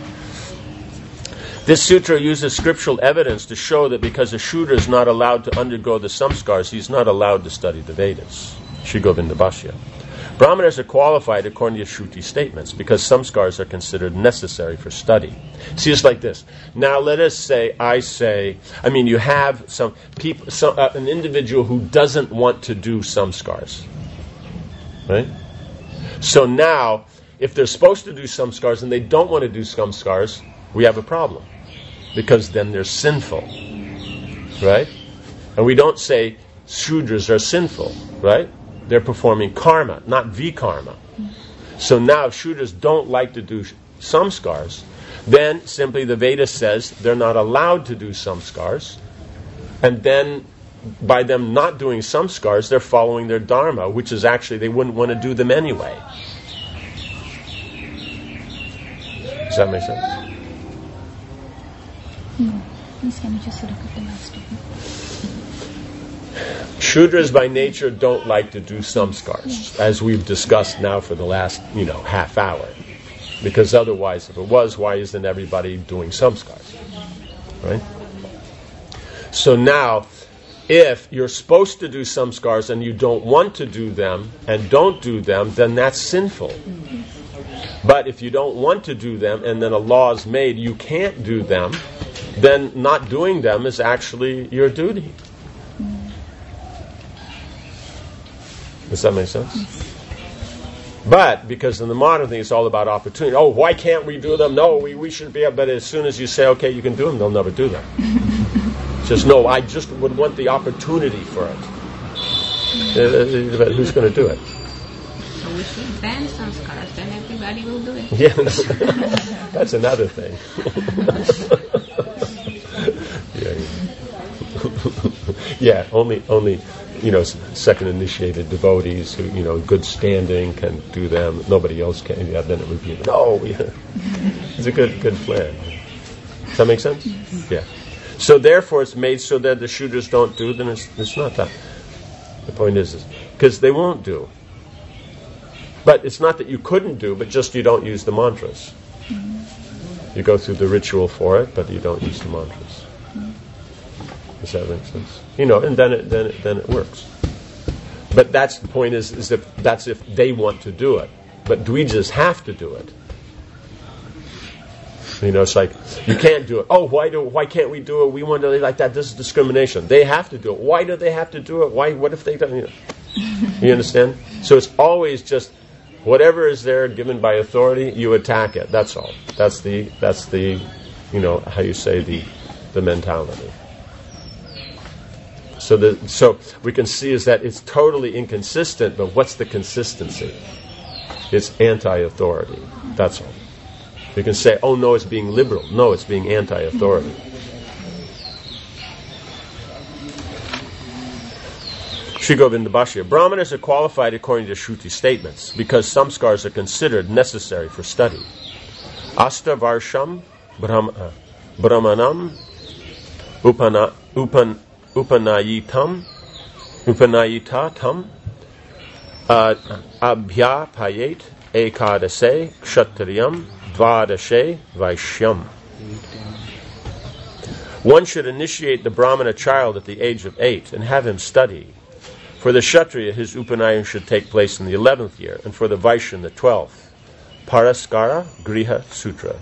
This sutra uses scriptural evidence to show that because a Shudra is not allowed to undergo the samskars, he's not allowed to study the Vedas. Sri Govinda Bhashya. Brahmanas are qualified according to Shruti statements because samskars are considered necessary for study. See, it's like this. Now, let us say, I say, I mean, you have some people, some, uh, an individual who doesn't want to do samskars, right? So now, if they're supposed to do samskars and they don't want to do samskars, we have a problem because then they're sinful, right? And we don't say Shudras are sinful, right? They're performing karma, not vikarma. So now if Shudras don't like to do samskars, then simply the Veda says they're not allowed to do samskars. And then by them not doing samskars, they're following their dharma, which is actually they wouldn't want to do them anyway. Does that make sense? No. Please can you just repeat the last statement? Shudras by nature don't like to do samskars, yes, as we've discussed now for the last, you know, half hour. Because otherwise, if it was, why isn't everybody doing samskars? Right? So now, if you're supposed to do samskars and you don't want to do them and don't do them, then that's sinful. But if you don't want to do them and then a law is made you can't do them, then not doing them is actually your duty. Does that make sense? But because in the modern thing it's all about opportunity. Oh, why can't we do them? No, we, we should be able. But as soon as you say, okay, you can do them, they'll never do them. Just no, I just would want the opportunity for it. Uh, but who's going to do it? So we should ban samskaras, then everybody will do it. Yeah, that's another thing. yeah, yeah, only only. You know, second initiated devotees who, you know, good standing can do them. Nobody else can. Yeah, then it would be no. Yeah. It's a good, good plan. Does that make sense? Yeah. So therefore, it's made so that the Shudras don't do. Then it's, it's not that. The point is, because they won't do. But it's not that you couldn't do, but just you don't use the mantras. You go through the ritual for it, but you don't use the mantras. Does that make sense? You know, and then it then it, then it works. But that's the point is is that that's if they want to do it. But dvijas have to do it. You know, it's like you can't do it. Oh, why do why can't we do it? We want to like that. This is discrimination. They have to do it. Why do they have to do it? Why? What if they don't? You know? You understand? So it's always just whatever is there given by authority, you attack it. That's all. That's the that's the you know how you say the the mentality. So the so we can see is that it's totally inconsistent, but what's the consistency? It's anti-authority. That's all. You can say, oh no, it's being liberal. No, it's being anti-authority. Sri Govinda Bhashya. Brahmanas are qualified according to Shruti statements because samskars are considered necessary for study. Asta varsham brahma, brahmanam upana, upan, upanayitam upanayitatam uh, abhya payet ekadase kshatriyam dvadashe vaishyam. One should initiate the Brahmana child at the age of eight and have him study. For the Kshatriya, his Upanayana should take place in the eleventh year, and for the Vaishya in the twelfth. Paraskara Griha Sutra.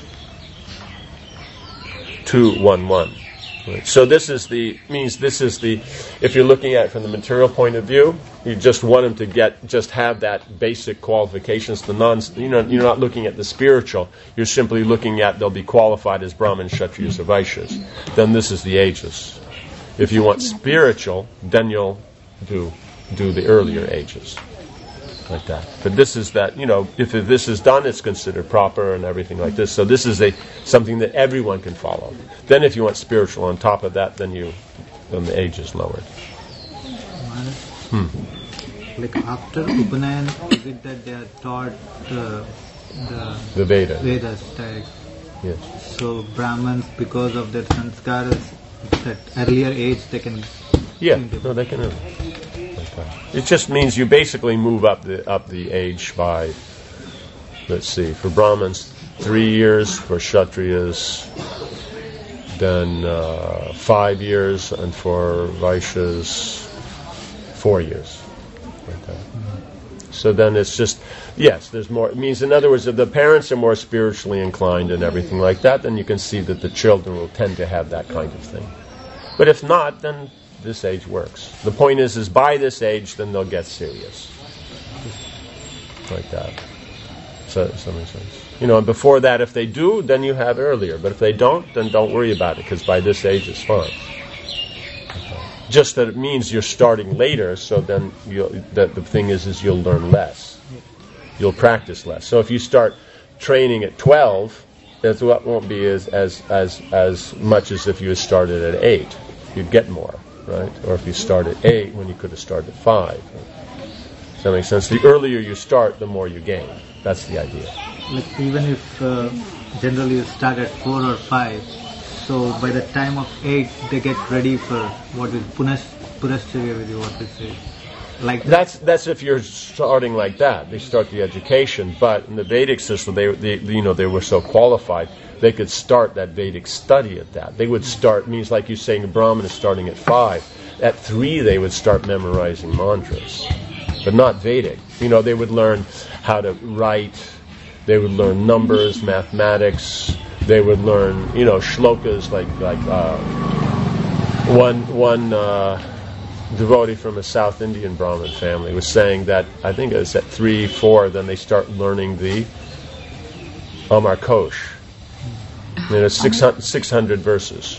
two one one. Right. So this is the means this is the if you're looking at it from the material point of view, you just want them to get just have that basic qualifications. The non you know you're not looking at the spiritual. You're simply looking at they'll be qualified as Brahmins, Kshatriyas, or Vaishyas. Then this is the ages. If you want spiritual, then you'll do do the earlier ages. Like that. But this is that, you know, if this is done, it's considered proper and everything like this. So this is a something that everyone can follow. Then if you want spiritual on top of that, then you then the age is lowered. Hmm. Like after Upanayana, is it that they are taught uh, the, the Veda. Vedas? Like, yes. So Brahmins, because of their sanskaras, that earlier age they can... Yeah, no, they can... It just means you basically move up the up the age by, let's see, for Brahmins, three years, for Kshatriyas, then uh, five years, and for Vaishyas, four years. Like that. Mm-hmm. So then it's just, yes, there's more. It means, in other words, if the parents are more spiritually inclined and everything like that, then you can see that the children will tend to have that kind of thing. But if not, then this age works. The point is, is by this age, then they'll get serious. Like that. So, does that make sense? You know, and before that, if they do, then you have earlier. But if they don't, then don't worry about it, because by this age, it's fine. Okay. Just that it means you're starting later, so then you'll, that the thing is, is you'll learn less. You'll practice less. So if you start training at twelve, it won't be as, as, as, as much as if you had started at eight. You'd get more. Right? Or if you start at eight when you could have started at five. Does that make sense? The earlier you start, the more you gain. That's the idea. Like even if uh, generally you start at four or five, so by the time of eight they get ready for what is punash purashcharya vidhi, what we say. Like that. That's that's if you're starting like that. They start the education, but in the Vedic system, they, they you know they were so qualified. They could start that Vedic study at that. They would start, means like you're saying a Brahmin is starting at five. At three, they would start memorizing mantras, but not Vedic. You know, they would learn how to write. They would learn numbers, mathematics. They would learn, you know, shlokas like like uh, one one uh, devotee from a South Indian Brahmin family was saying that I think it was at three, four. Then they start learning the Amar Kosh. You know, six hundred verses.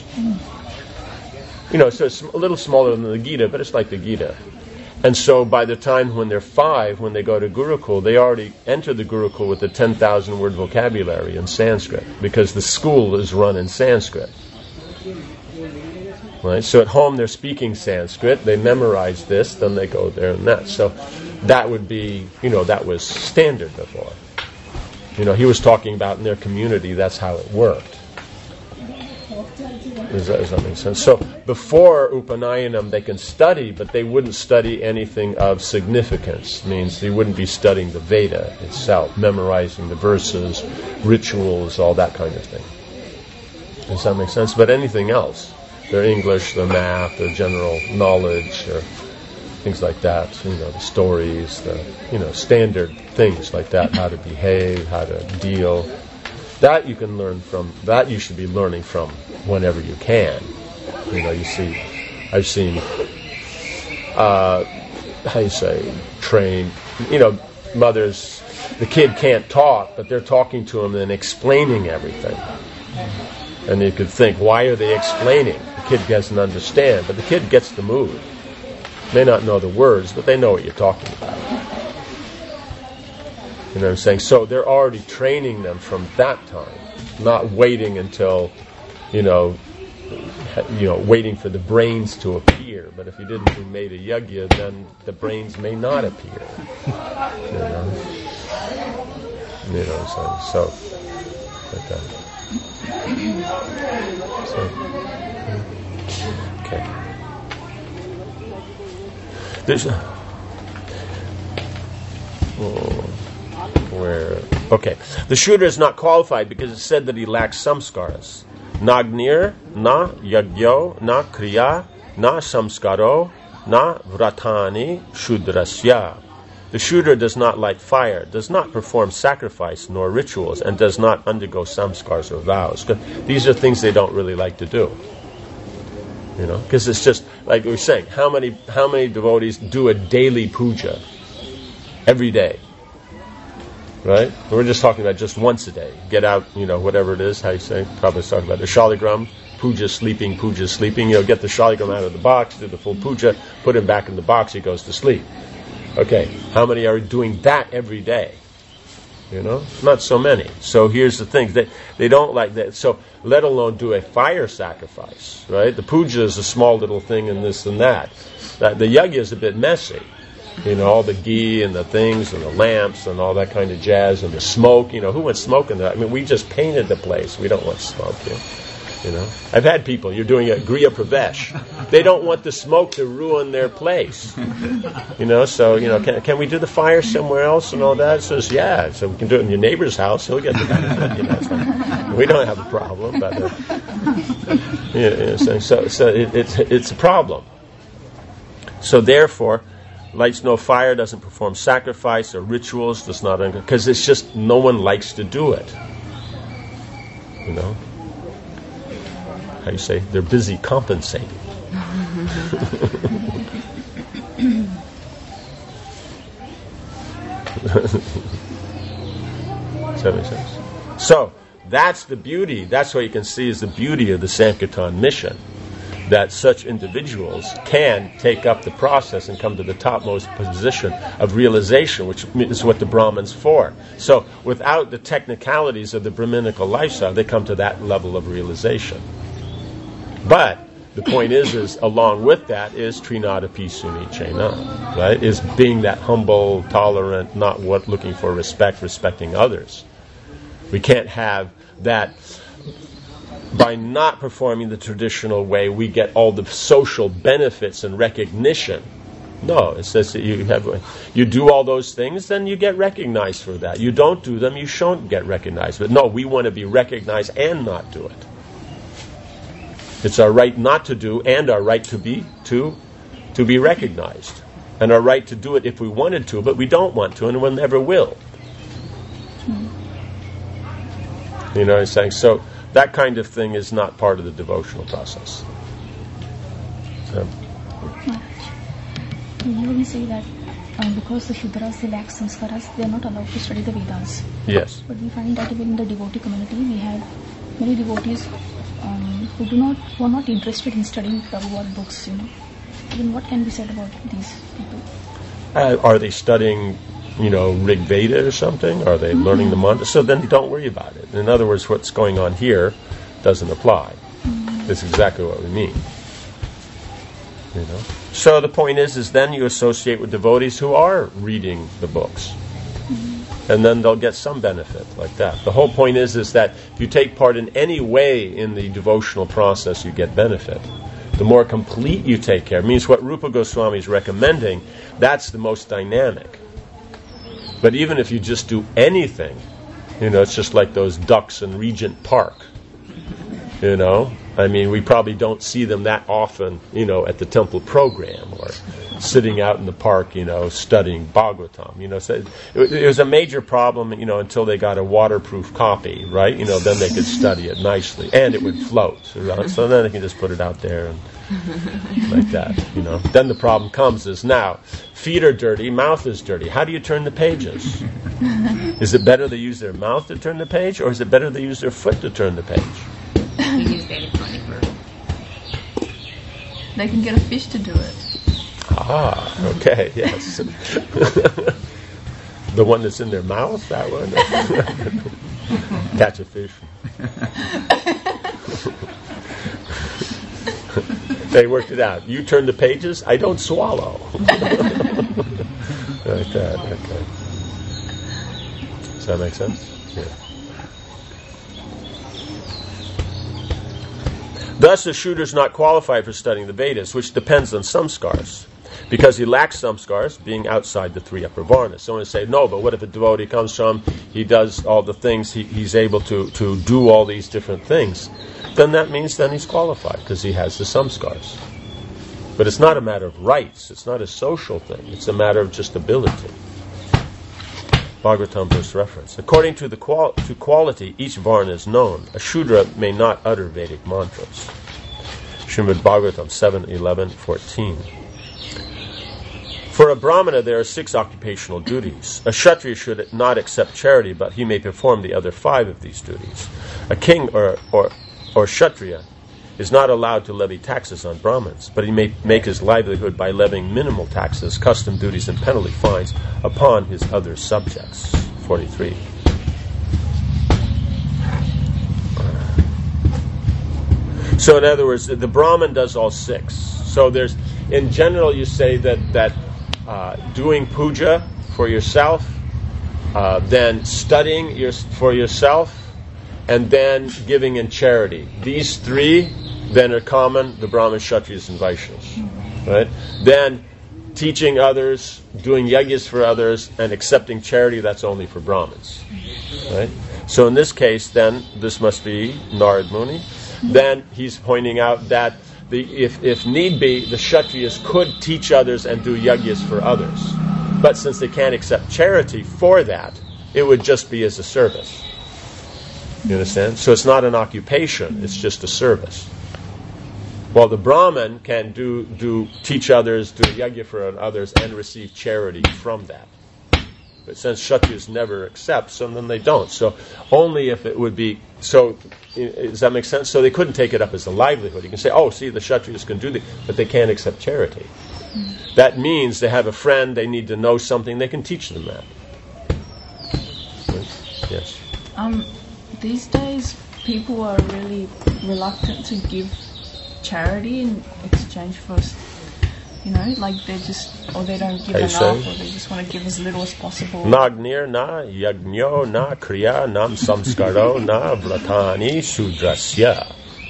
You know, so it's a little smaller than the Gita, but it's like the Gita. And so by the time when they're five, when they go to Gurukul, they already enter the Gurukul with a ten thousand word vocabulary in Sanskrit, because the school is run in Sanskrit. Right? So at home they're speaking Sanskrit, they memorize this, then they go there and that. So that would be, you know, that was standard before. You know, he was talking about in their community, that's how it worked. Does that, does that make sense? So before Upanayanam, they can study, but they wouldn't study anything of significance. It means they wouldn't be studying the Veda itself, memorizing the verses, rituals, all that kind of thing. Does that make sense? But anything else, their English, their math, their general knowledge, or things like that, you know, the stories, the, you know, standard things like that, how to behave, how to deal. That you can learn from, that you should be learning from whenever you can. You know, you see, I've seen, uh, how you say, trained, you know, mothers, the kid can't talk, but they're talking to him and explaining everything. And you could think, why are they explaining? The kid doesn't understand, but the kid gets the mood. May not know the words, but they know what you're talking about. You know what I'm saying? So they're already training them from that time, not waiting until, you know, you know, waiting for the brains to appear. But if you didn't do Meda Yagya, then the brains may not appear. You know, you know what I'm saying? So, like that. So, okay. There's a, oh, where okay, the Shudra is not qualified because it's said that he lacks samskaras. Nagnir na yagyo na kriya na samskaro na vratani Shudrasya. The Shudra does not light fire, does not perform sacrifice nor rituals, and does not undergo samskars or vows. These are things they don't really like to do. You know, because it's just like we were saying. How many how many devotees do a daily puja every day? Right? We're just talking about just once a day. Get out, you know, whatever it is. How you say? Probably talking about the shaligram. puja sleeping, puja sleeping. You know, get the shaligam out of the box, do the full puja, put him back in the box, he goes to sleep. Okay, how many are doing that every day? You know, not so many. So here's the thing: they they don't like that. So let alone do a fire sacrifice, right? The puja is a small little thing, and this and that. That the yajna is a bit messy. You know, all the ghee and the things and the lamps and all that kind of jazz and the smoke. You know, who wants smoke in that? I mean, we just painted the place. We don't want smoke here. You know, I've had people. You're doing a Griya Pravesh. They don't want the smoke to ruin their place. You know, so you know, can can we do the fire somewhere else and all that? It says, yeah. So we can do it in your neighbor's house. He'll get the benefit. You know, so we don't have a problem. But uh, you know, so so, so it, it's it's a problem. So therefore, lights no fire, doesn't perform sacrifice or rituals, does not, because it's just no one likes to do it. You know, how you say? They're busy compensating. Does that make sense? So that's the beauty. That's what you can see is the beauty of the Sankirtan mission. That such individuals can take up the process and come to the topmost position of realization, which is what the Brahman's for. So without the technicalities of the Brahminical lifestyle, they come to that level of realization. But the point is, is along with that is Trinadapi Suni Chena, right? Is being that humble, tolerant, not what looking for respect, respecting others. We can't have that. By not performing the traditional way, we get all the social benefits and recognition. No, it says that you have, you do all those things, then you get recognized for that. You don't do them, you shan't get recognized. But no, we want to be recognized and not do it. It's our right not to do and our right to be to to be recognized, and our right to do it if we wanted to, but we don't want to, and we never will. You know what I'm saying? So. That kind of thing is not part of the devotional process. So. You will say that um, because the Shudras, they lack samskaras, they are not allowed to study the Vedas. Yes. But we find that even in the devotee community, we have many devotees um, who do not, who are not interested in studying Prabhupada books. You know, even what can be said about these people? Uh, are they studying? You know, Rig Veda or something? Are they mm-hmm. learning the mantra? So then don't worry about it. In other words, what's going on here doesn't apply. Mm-hmm. That's exactly what we mean. You know. So the point is, is then you associate with devotees who are reading the books, mm-hmm. and then they'll get some benefit like that. The whole point is, is that if you take part in any way in the devotional process, you get benefit. The more complete you take care, it means what Rupa Goswami is recommending. That's the most dynamic. But even if you just do anything, you know, it's just like those ducks in Regent Park. You know, I mean, we probably don't see them that often, you know, at the temple program or sitting out in the park, you know, studying Bhagavatam. You know, so it, it was a major problem, you know, until they got a waterproof copy, right? You know, then they could study it nicely, and it would float. Right? So then they can just put it out there and like that, you know. Then the problem comes is now feet are dirty, mouth is dirty. How do you turn the pages? Is it better they use their mouth to turn the page, or is it better they use their foot to turn the page? We use the electronic version. They can get a fish to do it. Ah, okay, yes. The one that's in their mouth, that one? Catch a fish. They worked it out. You turn the pages, I don't swallow. Like that, okay. Does that make sense? Yeah. Thus, the Shudra is not qualified for studying the Vedas, which depends on samskars, because he lacks samskars, being outside the three upper varnas. Someone would say, no, but what if a devotee comes from, he does all the things, he, he's able to, to do all these different things. Then that means then he's qualified, because he has the samskars. But it's not a matter of rights, it's not a social thing, it's a matter of just ability. Bhagavatam verse reference. According to the qual- to quality, each varna is known. A Shudra may not utter Vedic mantras. Srimad Bhagavatam seven, eleven, fourteen. For a Brahmana, there are six occupational duties. A Kshatriya should not accept charity, but he may perform the other five of these duties. A king or or, or Kshatriya is not allowed to levy taxes on Brahmins, but he may make his livelihood by levying minimal taxes, custom duties, and penalty fines upon his other subjects. forty-three. So in other words, the Brahmin does all six. So there's, in general, you say that, that uh, doing puja for yourself, uh, then studying your, for yourself, and then giving in charity. These three then are common, the Brahmins, Kshatriyas, and Vaishyas. Right? Then teaching others, doing yajnas for others, and accepting charity, that's only for Brahmins. Right? So in this case, then, this must be Narad Muni. Then he's pointing out that the, if, if need be, the Kshatriyas could teach others and do yajnas for others. But since they can't accept charity for that, it would just be as a service. You understand? So it's not an occupation, it's just a service. While the Brahmin can do, do teach others, do yajna for others, and receive charity from that. But since Kshatriyas never accept, so then they don't. So only if it would be, so does that make sense? So they couldn't take it up as a livelihood. You can say, oh, see, the Kshatriyas can do this, but they can't accept charity. Mm. That means they have a friend, they need to know something, they can teach them that. Right? Yes. Um, these days, people are really reluctant to give charity in exchange for, you know, like they just, or they don't give enough, say? Or they just want to give as little as possible. Nagnir na yagnyo na kriya nam samskaro na vratani sudrasya.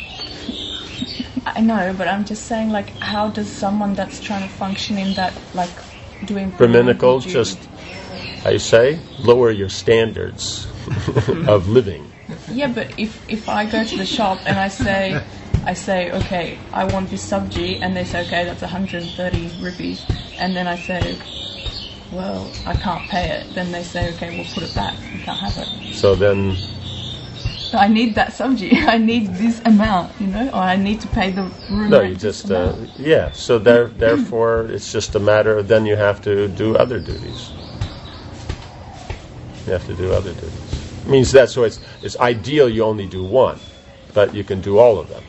I know, but I'm just saying, like, how does someone that's trying to function in that, like, doing Brahminical, just, I say, lower your standards of living. Yeah, but if if I go to the shop and I say, I say, okay, I want this sabji, and they say, okay, that's one hundred thirty rupees, and then I say, well, I can't pay it, then they say, okay, we'll put it back, you can't have it. So then... I need that sabji, I need this amount, you know, or I need to pay the room No, rent you just, uh, yeah, so there, therefore it's just a matter of then you have to do other duties. You have to do other duties. It means that's why it's, it's ideal you only do one, but you can do all of them.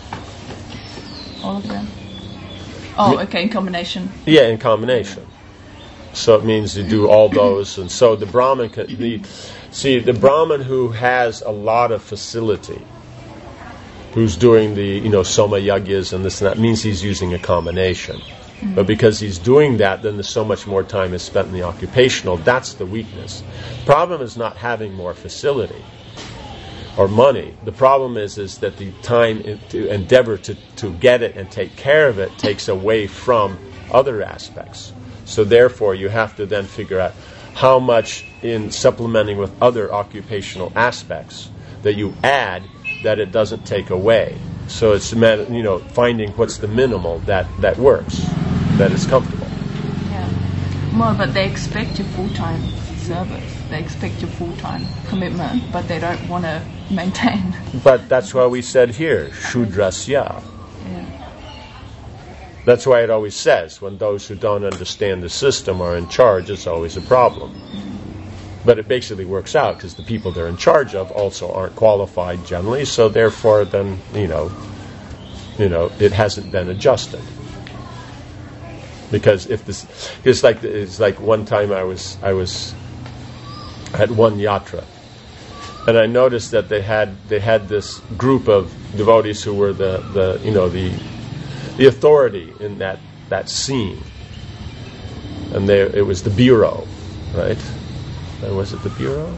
All of them? Oh, okay, in combination. Yeah, in combination. So it means you do all those, and so the Brahmin can, the, see, the Brahmin who has a lot of facility, who's doing the, you know, soma yajnas and this and that, means he's using a combination. Mm-hmm. But because he's doing that, then there's so much more time is spent in the occupational. That's the weakness. The problem is not having more facility or money. The problem is is that the time in, to endeavor to, to get it and take care of it takes away from other aspects. So therefore you have to then figure out how much in supplementing with other occupational aspects that you add that it doesn't take away. So it's, you know, finding what's the minimal that, that works, that is comfortable. Yeah. Well, but they expect your full-time service. They expect your full-time commitment, but they don't want to maintain. But that's why we said here, Shudrasya. Yeah. That's why it always says, when those who don't understand the system are in charge, it's always a problem. But it basically works out, because the people they're in charge of also aren't qualified generally, so therefore then, you know, you know, it hasn't been adjusted. Because if this, it's like it's like one time I was I was at one yatra, and I noticed that they had they had this group of devotees who were the, the you know the the authority in that, that scene, and they, it was the bureau, right? And was it the bureau?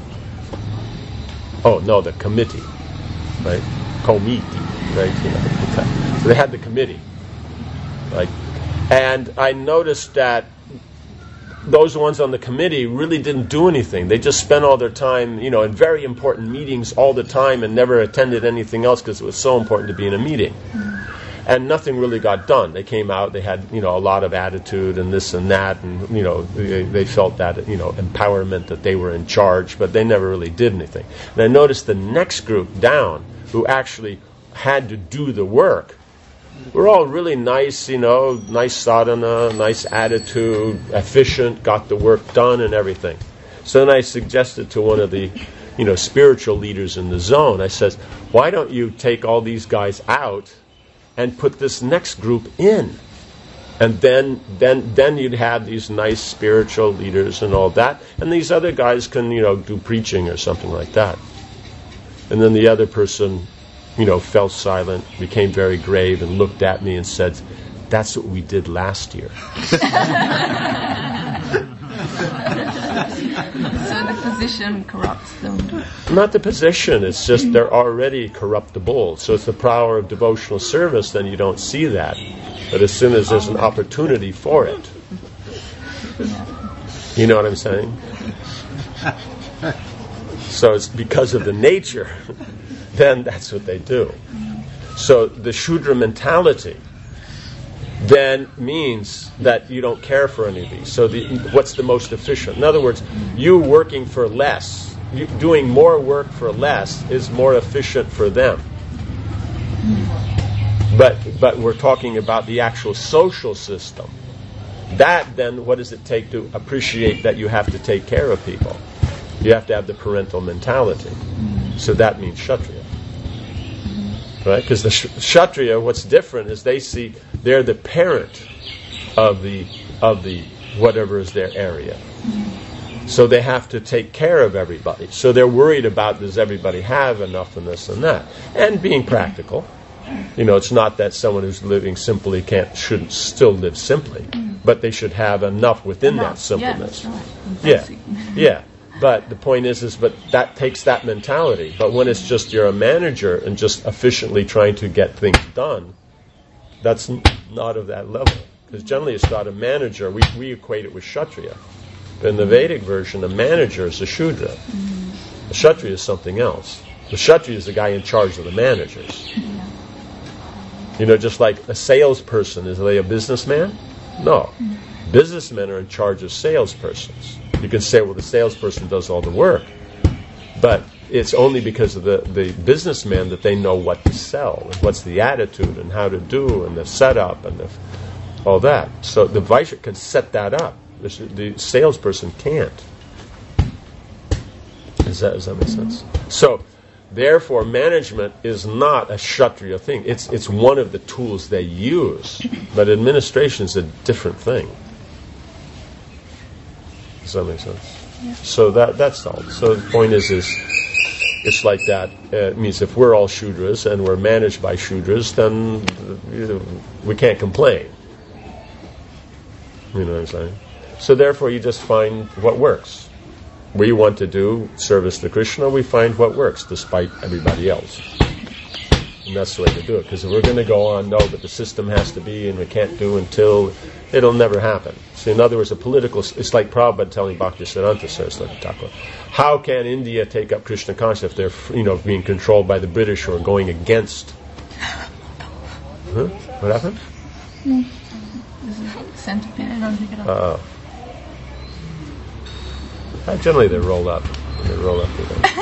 Oh no, the committee, right? Committee, right? You know, so they had the committee, right? And I noticed that those ones on the committee really didn't do anything. They just spent all their time, you know, in very important meetings all the time and never attended anything else because it was so important to be in a meeting. And nothing really got done. They came out, they had, you know, a lot of attitude and this and that, and, you know, they, they felt that, you know, empowerment that they were in charge, but they never really did anything. And I noticed the next group down, who actually had to do the work, were all really nice, you know, nice sadhana, nice attitude, efficient, got the work done and everything. So then I suggested to one of the, you know, spiritual leaders in the zone, I says, why don't you take all these guys out and put this next group in. And then, then, then you'd have these nice spiritual leaders and all that, and these other guys can, you know, do preaching or something like that. And then the other person, you know, fell silent, became very grave, and looked at me and said, "That's what we did last year." So the position corrupts them. Not the position, it's just they're already corruptible. So it's the power of devotional service, then you don't see that. But as soon as there's an opportunity for it, you know what I'm saying? So it's because of the nature, then that's what they do. So the Shudra mentality then means that you don't care for any of these. So the, what's the most efficient? In other words, you working for less, you doing more work for less is more efficient for them. But but we're talking about the actual social system. That then, what does it take to appreciate that you have to take care of people? You have to have the parental mentality. So that means Kshatriya. Right? Because the sh- Kshatriya, what's different is they see they're the parent of the of the whatever is their area. So they have to take care of everybody. So they're worried about, does everybody have enough and this and that? And being practical. You know, it's not that someone who's living simply can't shouldn't still live simply, but they should have enough within enough. that simpleness. Yeah, that's right. Yeah, yeah. But the point is, is but that takes that mentality. But when it's just you're a manager and just efficiently trying to get things done, that's n- not of that level. Because generally it's not a manager. We we equate it with Kshatriya. But in the Vedic version, a manager is a Shudra. Mm-hmm. A Kshatriya is something else. The Kshatriya is the guy in charge of the managers. Yeah. You know, just like a salesperson, is they a businessman? No. Mm-hmm. Businessmen are in charge of salespersons. You can say, well, the salesperson does all the work. But it's only because of the, the businessman that they know what to sell, and what's the attitude, and how to do, and the setup, and the, all that. So the Vaishya can set that up. The, the salesperson can't. Does that, does that make sense? So, therefore, management is not a Kshatriya thing. It's it's one of the tools they use. But administration is a different thing. Does that make sense? Yeah. So that that's all. So the point is, is it's like that. Uh, it means if we're all Shudras and we're managed by Shudras, then you know, we can't complain. You know what I'm saying? So therefore, you just find what works. We want to do service to Krishna, we find what works, despite everybody else. And that's the way to do it. Because if we're going to go on, no, but the system has to be, and we can't do until, it'll never happen. So in other words, a political, it's like Prabhupada telling Bhaktisiddhanta Saraswati Thakur, how can India take up Krishna consciousness if they're, you know, being controlled by the British or going against? Huh? What happened? Mm. This is centipede, I don't pick it up. Uh-oh. Uh, generally they roll up. They roll up with them.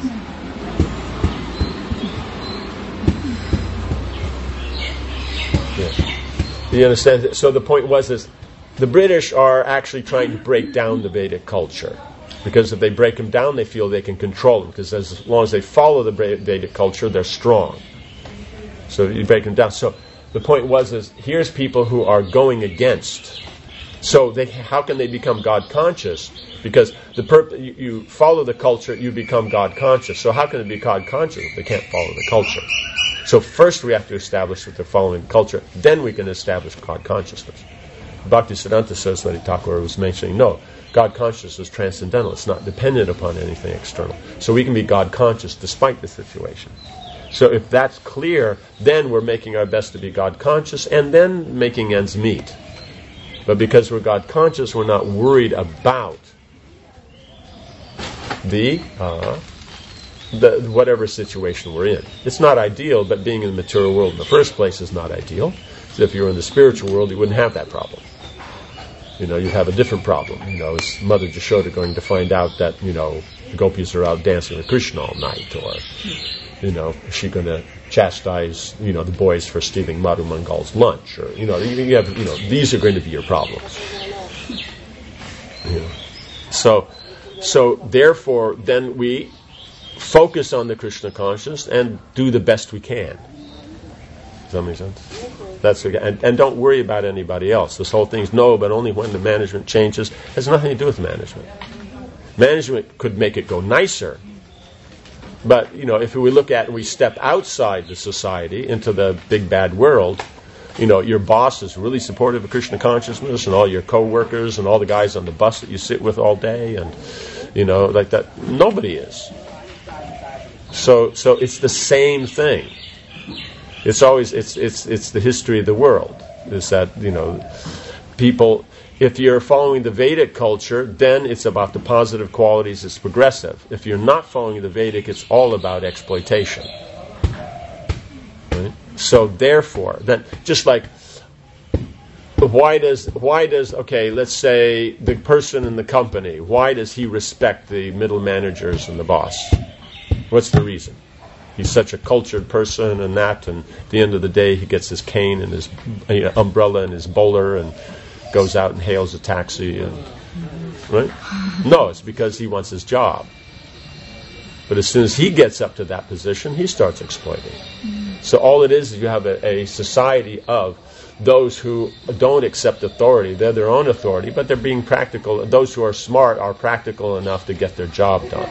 Yeah. You understand? So the point was is the British are actually trying to break down the Vedic culture. Because if they break them down, they feel they can control them. Because as long as they follow the Vedic culture, they're strong. So you break them down. So the point was is here's people who are going against. So they, how can they become God conscious? Because the purpose, you, you follow the culture, you become God conscious. So how can it be God conscious if they can't follow the culture? So first we have to establish that they're following the culture, then we can establish God consciousness. Bhaktisiddhanta Saraswati Thakur was mentioning, no, God consciousness is transcendental. It's not dependent upon anything external. So we can be God conscious despite the situation. So if that's clear, then we're making our best to be God conscious and then making ends meet. But because we're God conscious, we're not worried about the uh, the whatever situation we're in. It's not ideal, but being in the material world in the first place is not ideal. So if you were in the spiritual world, you wouldn't have that problem. You know, you'd have a different problem. You know, is Mother Jashoda going to find out that, you know, the gopis are out dancing with Krishna all night? Or, you know, is she going to chastise, you know, the boys for stealing Madhu Mangal's lunch? Or, you know, you have, you know, these are going to be your problems. You know. So, so therefore, then we focus on the Krishna consciousness and do the best we can. Does that make sense? That's the, and, and don't worry about anybody else. This whole thing's no, but only when the management changes. It has nothing to do with management. Management could make it go nicer. But, you know, if we look at and we step outside the society into the big bad world, you know, your boss is really supportive of Krishna consciousness, and all your co-workers and all the guys on the bus that you sit with all day, and, you know, like that. Nobody is. So so it's the same thing. It's always, it's it's it's the history of the world. Is that, you know, people, if you're following the Vedic culture, then it's about the positive qualities, it's progressive. If you're not following the Vedic, it's all about exploitation. Right? So therefore, then just like, why does, why does, okay, let's say the person in the company, why does he respect the middle managers and the boss? What's the reason? He's such a cultured person and that, and at the end of the day he gets his cane and his you know, umbrella and his bowler and goes out and hails a taxi, and right? No, it's because he wants his job. But as soon as he gets up to that position, he starts exploiting. So all it is is you have a, a society of those who don't accept authority. They're their own authority, but they're being practical. Those who are smart are practical enough to get their job done.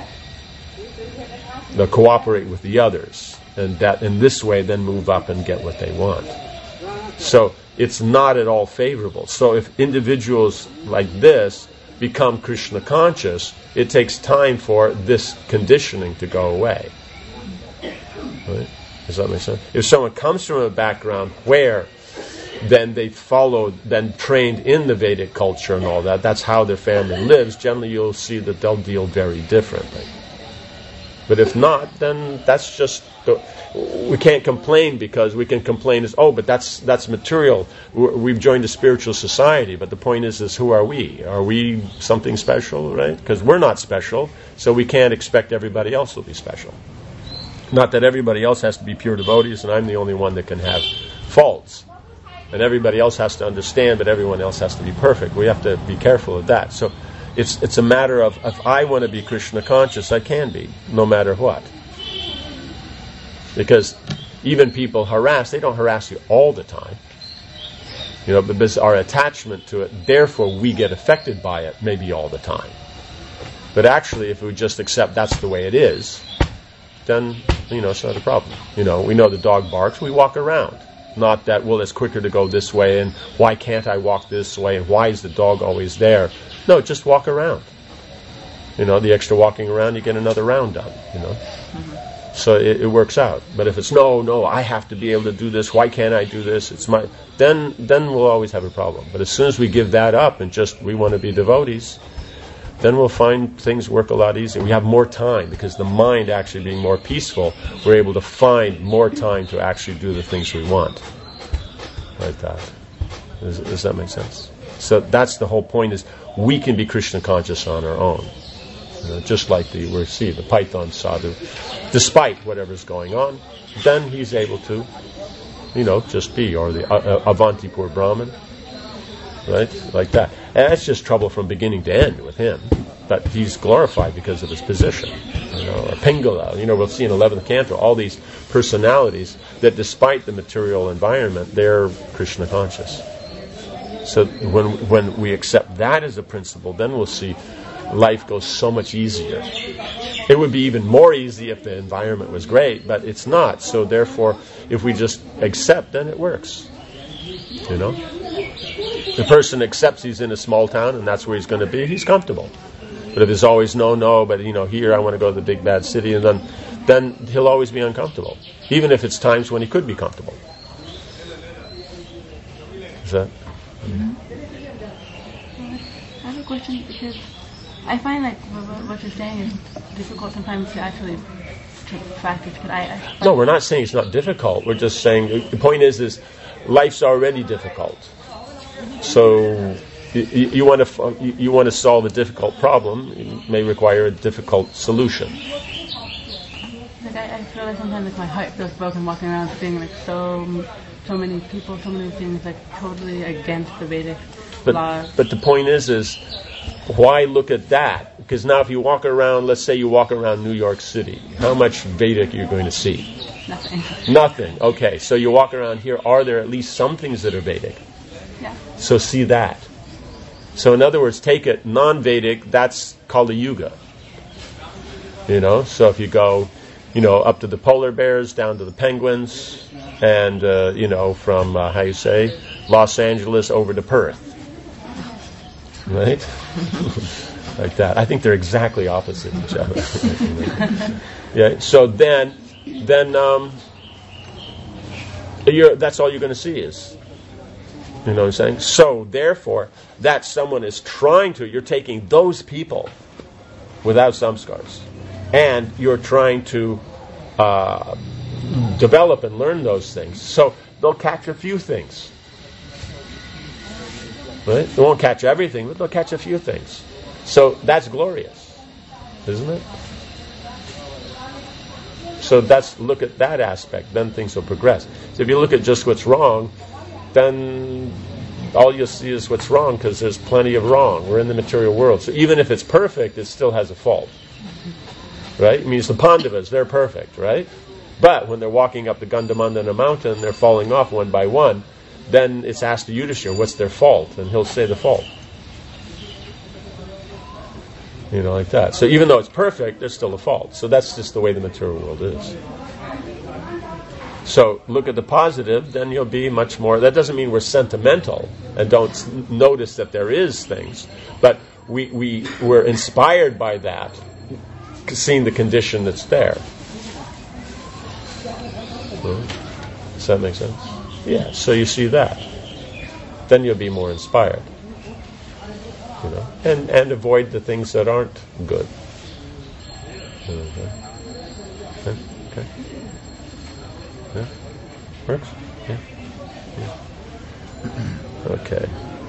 They'll cooperate with the others, and that in this way then move up and get what they want. So it's not at all favorable. So if individuals like this become Krishna conscious, it takes time for this conditioning to go away. Right? Does that make sense? If someone comes from a background where then they followed, then trained in the Vedic culture and all that, that's how their family lives, generally you'll see that they'll deal very differently. But if not, then that's just, the, we can't complain, because we can complain as, oh, but that's that's material. We're, we've joined a spiritual society. But the point is, is who are we? Are we something special, right? Because we're not special, so we can't expect everybody else will be special. Not that everybody else has to be pure devotees, and I'm the only one that can have faults. And everybody else has to understand, but everyone else has to be perfect. We have to be careful of that. So It's it's a matter of, if I want to be Krishna conscious, I can be, no matter what. Because even people harass, they don't harass you all the time. You know, because our attachment to it, therefore we get affected by it maybe all the time. But actually, if we just accept that's the way it is, then, you know, it's not a problem. You know, we know the dog barks, we walk around. Not that, well, it's quicker to go this way, and why can't I walk this way, and why is the dog always there? No, just walk around. You know, the extra walking around, you get another round done, you know. Mm-hmm. So it, it works out. But if it's, no, no, I have to be able to do this, why can't I do this? It's my, then then we'll always have a problem. But as soon as we give that up and just, we want to be devotees, then we'll find things work a lot easier. We have more time, because the mind actually being more peaceful, we're able to find more time to actually do the things we want. Like that. Does, does that make sense? So that's the whole point, is we can be Krishna conscious on our own. You know, just like the, we see the Python sadhu, despite whatever's going on, then he's able to, you know, just be, or the uh, uh, Avantipur Brahmin. Right? Like that. And that's just trouble from beginning to end with him. But he's glorified because of his position. You know, or Pingala. You know, we'll see in eleventh Canto all these personalities that despite the material environment, they're Krishna conscious. So when when we accept that as a principle, then we'll see life goes so much easier. It would be even more easy if the environment was great, but it's not. So therefore, if we just accept, then it works. You know? The person accepts he's in a small town and that's where he's going to be, he's comfortable. But if there's always no, no, but you know, here I want to go to the big bad city, and then, then he'll always be uncomfortable, even if it's times when he could be comfortable. Is that? Mm-hmm. I have a question, because I find like what you're saying is difficult sometimes to actually take practice. But I, I no, we're not saying it's not difficult. We're just saying the point is, is life's already difficult. So you, you want to you, you want to solve a difficult problem, it may require a difficult solution. Like I, I feel like sometimes like my heart feels broken walking around seeing like so so many people, so many things like totally against the Vedic but, laws. But the point is, is why look at that? Because now if you walk around, let's say you walk around New York City, how much Vedic are you going to see? Nothing. Nothing. Okay, so you walk around here, are there at least some things that are Vedic? Yeah. So see that. So in other words, take it non-Vedic, that's called a yuga. You know, so if you go, you know, up to the polar bears, down to the penguins, and, uh, you know, from, uh, how you say, Los Angeles over to Perth. Right? Like that. I think they're exactly opposite each other. Yeah. So then, then um, you're, that's all you're going to see is, you know what I'm saying? So therefore, that someone is trying to, you're taking those people without samskars, and you're trying to uh, develop and learn those things. So they'll catch a few things. Right? They won't catch everything, but they'll catch a few things. So that's glorious, isn't it? So that's, look at that aspect, then things will progress. So if you look at just what's wrong, then all you'll see is what's wrong, because there's plenty of wrong. We're in the material world. So even if it's perfect, it still has a fault. Right? It means the Pandavas, they're perfect, right? But when they're walking up the Gandhamandana mountain, they're falling off one by one, then it's asked to Yudhishthira, what's their fault? And he'll say the fault. You know, like that. So even though it's perfect, there's still a fault. So that's just the way the material world is. So look at the positive, then you'll be much more... That doesn't mean we're sentimental and don't s- notice that there is things. But we, we, we're inspired by that, seeing the condition that's there. Hmm? Does that make sense? Yeah, so you see that. Then you'll be more inspired. You know, and, and avoid the things that aren't good. Okay. Okay. Okay. Yeah. Works? Yeah. Yeah. Okay.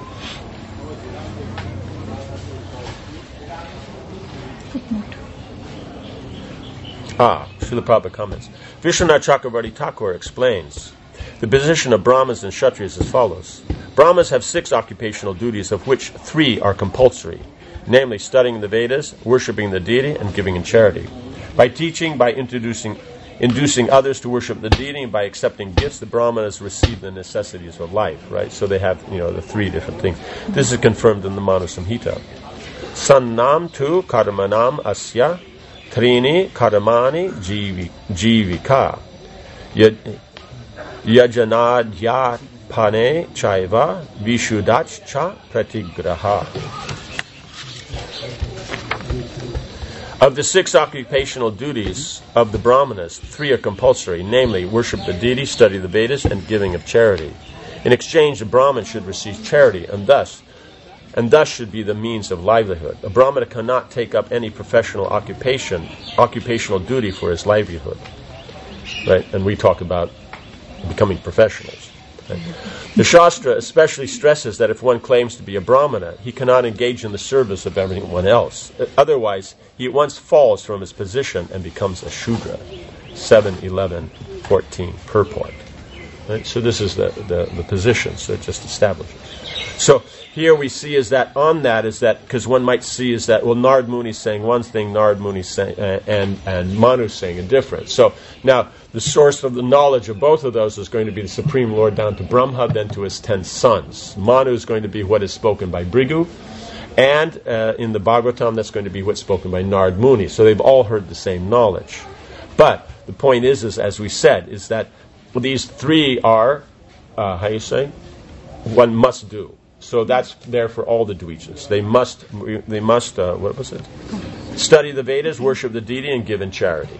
Footnote. Ah, Srila Prabhupada comments. Vishwanath Chakravarti Thakur explains the position of Brahmins and Kshatriyas as follows. Brahmins have six occupational duties, of which three are compulsory, namely studying the Vedas, worshipping the deity, and giving in charity. By teaching, by introducing, inducing others to worship the deity, and by accepting gifts, the Brahmanas receive the necessities of life, right? So they have, you know, the three different things. This is confirmed in the Manu Samhita. Sannam tu karmanam asya trini karmani jivika yajanadya pane chaiva vishudach cha pratigraha. Of the six occupational duties of the Brahmanas, three are compulsory, namely worship the deity, study the Vedas, and giving of charity. In exchange, the Brahmin should receive charity, and thus and thus should be the means of livelihood. A Brahmana cannot take up any professional occupation, occupational duty for his livelihood. Right? And we talk about becoming professionals. Right? The Shastra especially stresses that if one claims to be a Brahmana, he cannot engage in the service of everyone else. Otherwise, he at once falls from his position and becomes a Shudra. seven, eleven, fourteen, purport. Right? So this is the, the, the position, so it just establishes. So here we see is that on that is that, because one might see is that, well, Narad Muni is saying one thing, Narad Muni is saying, uh, and, and Manu is saying a different. So now the source of the knowledge of both of those is going to be the Supreme Lord down to Brahma, then to his ten sons. Manu is going to be what is spoken by Bhrigu, and uh, in the Bhagavatam, that's going to be what's spoken by Narad Muni. So they've all heard the same knowledge. But the point is, is as we said, is that these three are, uh, how you say, one must do. So that's there for all the Dvijas. They must, they must, uh, what was it? Study the Vedas, worship the deity, and give in charity.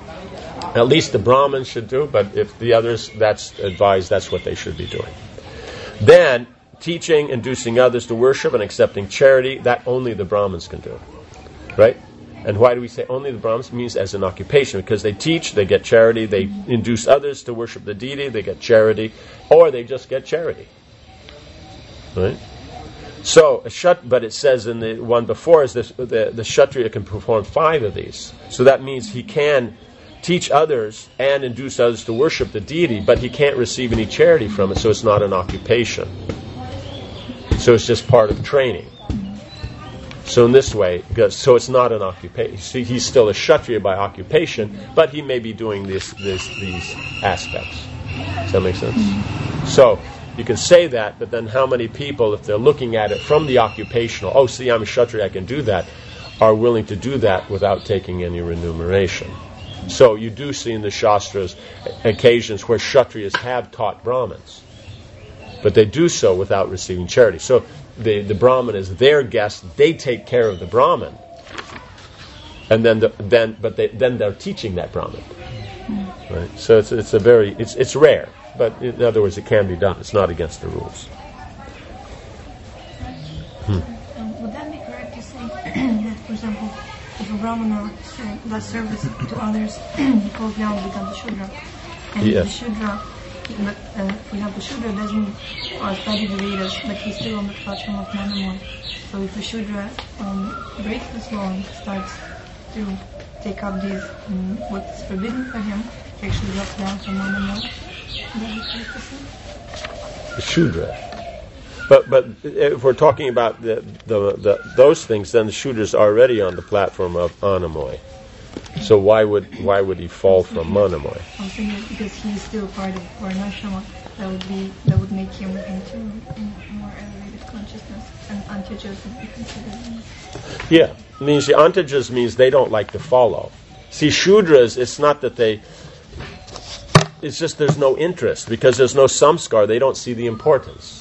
At least the Brahmins should do, but if the others, that's advised, that's what they should be doing. Then, teaching, inducing others to worship, and accepting charity, that only the Brahmins can do. Right? And why do we say only the Brahmins? It means as an occupation, because they teach, they get charity, they induce others to worship the deity, they get charity, or they just get charity. Right? So, a shat, but it says in the one before is this, the, the Kshatriya can perform five of these. So that means he can teach others and induce others to worship the deity, but he can't receive any charity from it, so it's not an occupation. So it's just part of training. So in this way, so it's not an occupation. See, he's still a Kshatriya by occupation, but he may be doing this, this, these aspects. Does that make sense? So you can say that, but then how many people, if they're looking at it from the occupational, oh, see, I'm a Kshatriya, I can do that, are willing to do that without taking any remuneration? So you do see in the Shastras occasions where Kshatriyas have taught Brahmins, but they do so without receiving charity. So the, the Brahmin is their guest, they take care of the Brahmin, and then the, then but they, then they're teaching that Brahmin. Right? So it's it's a very it's it's rare, but in other words, it can be done. It's not against the rules. Hmm. Um, would that be correct to say that, for example, if a Brahmana does service to others, he falls down and becomes a Shudra, and yes. the Shudra, but uh, for example, Shudra doesn't uh, study the Vedas, but he's still on the platform of Manamoy. So if a Shudra um, breaks this law and starts to take up these um, what's forbidden for him, he actually drops down from Manamoy. Would that be correct to say? The Shudra. But but if we're talking about the, the, the those things, then the Shudra's already on the platform of Anamoy. So why would why would he fall from Manamoy? I'm saying because he's still part of Varnashrama, that would be that would make him into a more elevated consciousness, and Antyajas would be considered. Yeah, it means the Antyajas means they don't like to follow. See, Shudras, it's not that they. It's just there's no interest because there's no samskar. They don't see the importance.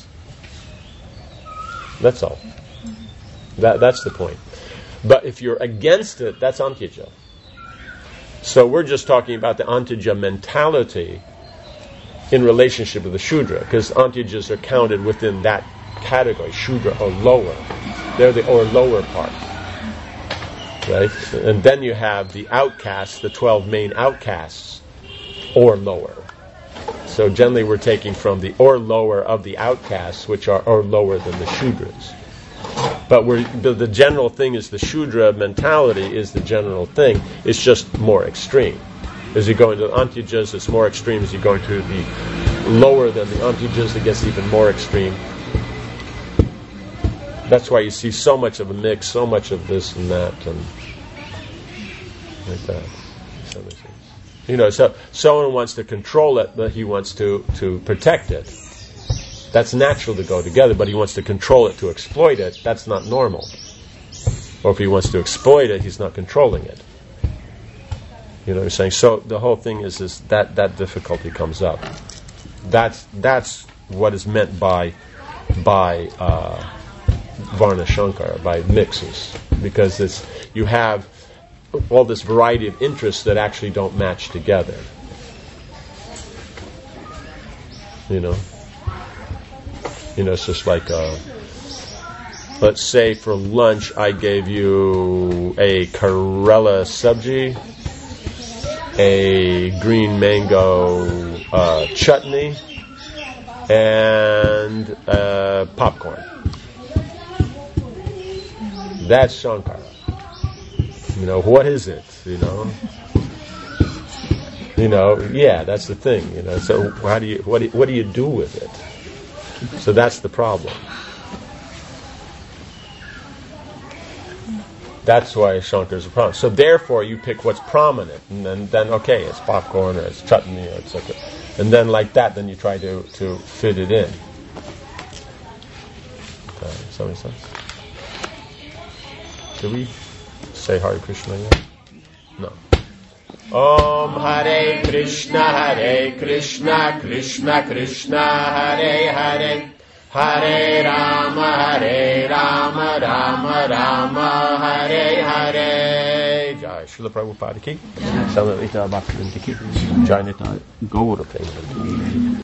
That's all. That that's the point. But if you're against it, that's Antyaja. So we're just talking about the Antyaja mentality in relationship with the Shudra, because Antyajas are counted within that category, Shudra or lower. They're the or lower part. Right? And then you have the outcasts, the twelve main outcasts, or lower. So generally we're taking from the or lower of the outcasts, which are or lower than the Shudras. But we're, the, the general thing is the Shudra mentality is the general thing. It's just more extreme. As you go into the Antyajas, it's more extreme. As you go into the lower than the Antyajas, it gets even more extreme. That's why you see so much of a mix, so much of this and that, and like that. You know, so someone wants to control it, but he wants to, to protect it. That's natural to go together, but he wants to control it to exploit it. That's not normal. Or if he wants to exploit it, he's not controlling it. You know what I'm saying? So the whole thing is, is that, that difficulty comes up. That's that's what is meant by by uh, Varna Shankara, by mixes. Because it's you have all this variety of interests that actually don't match together. You know? You know, it's just like, uh, let's say for lunch I gave you a Karela sabji, a green mango uh, chutney, and uh, popcorn. That's Shankara. You know, what is it? You know? You know, yeah, that's the thing. You know, so how do you, what do you, what do you do with it? So that's the problem. That's why Shankara's a problem. So therefore, you pick what's prominent, and then, then okay, it's popcorn or it's chutney or et cetera. And then like that, then you try to, to fit it in. Uh, does that make sense? Did we say Hare Krishna yet? No. Om Hare Krishna, Hare Krishna, Krishna Krishna, Hare Hare, Hare Rama, Hare Rama, Rama Rama, Hare Hare. Jai Srila Prabhupada ki, Samavita Bhaktivinoda ki, Jai Nitya Gaura Premanandi.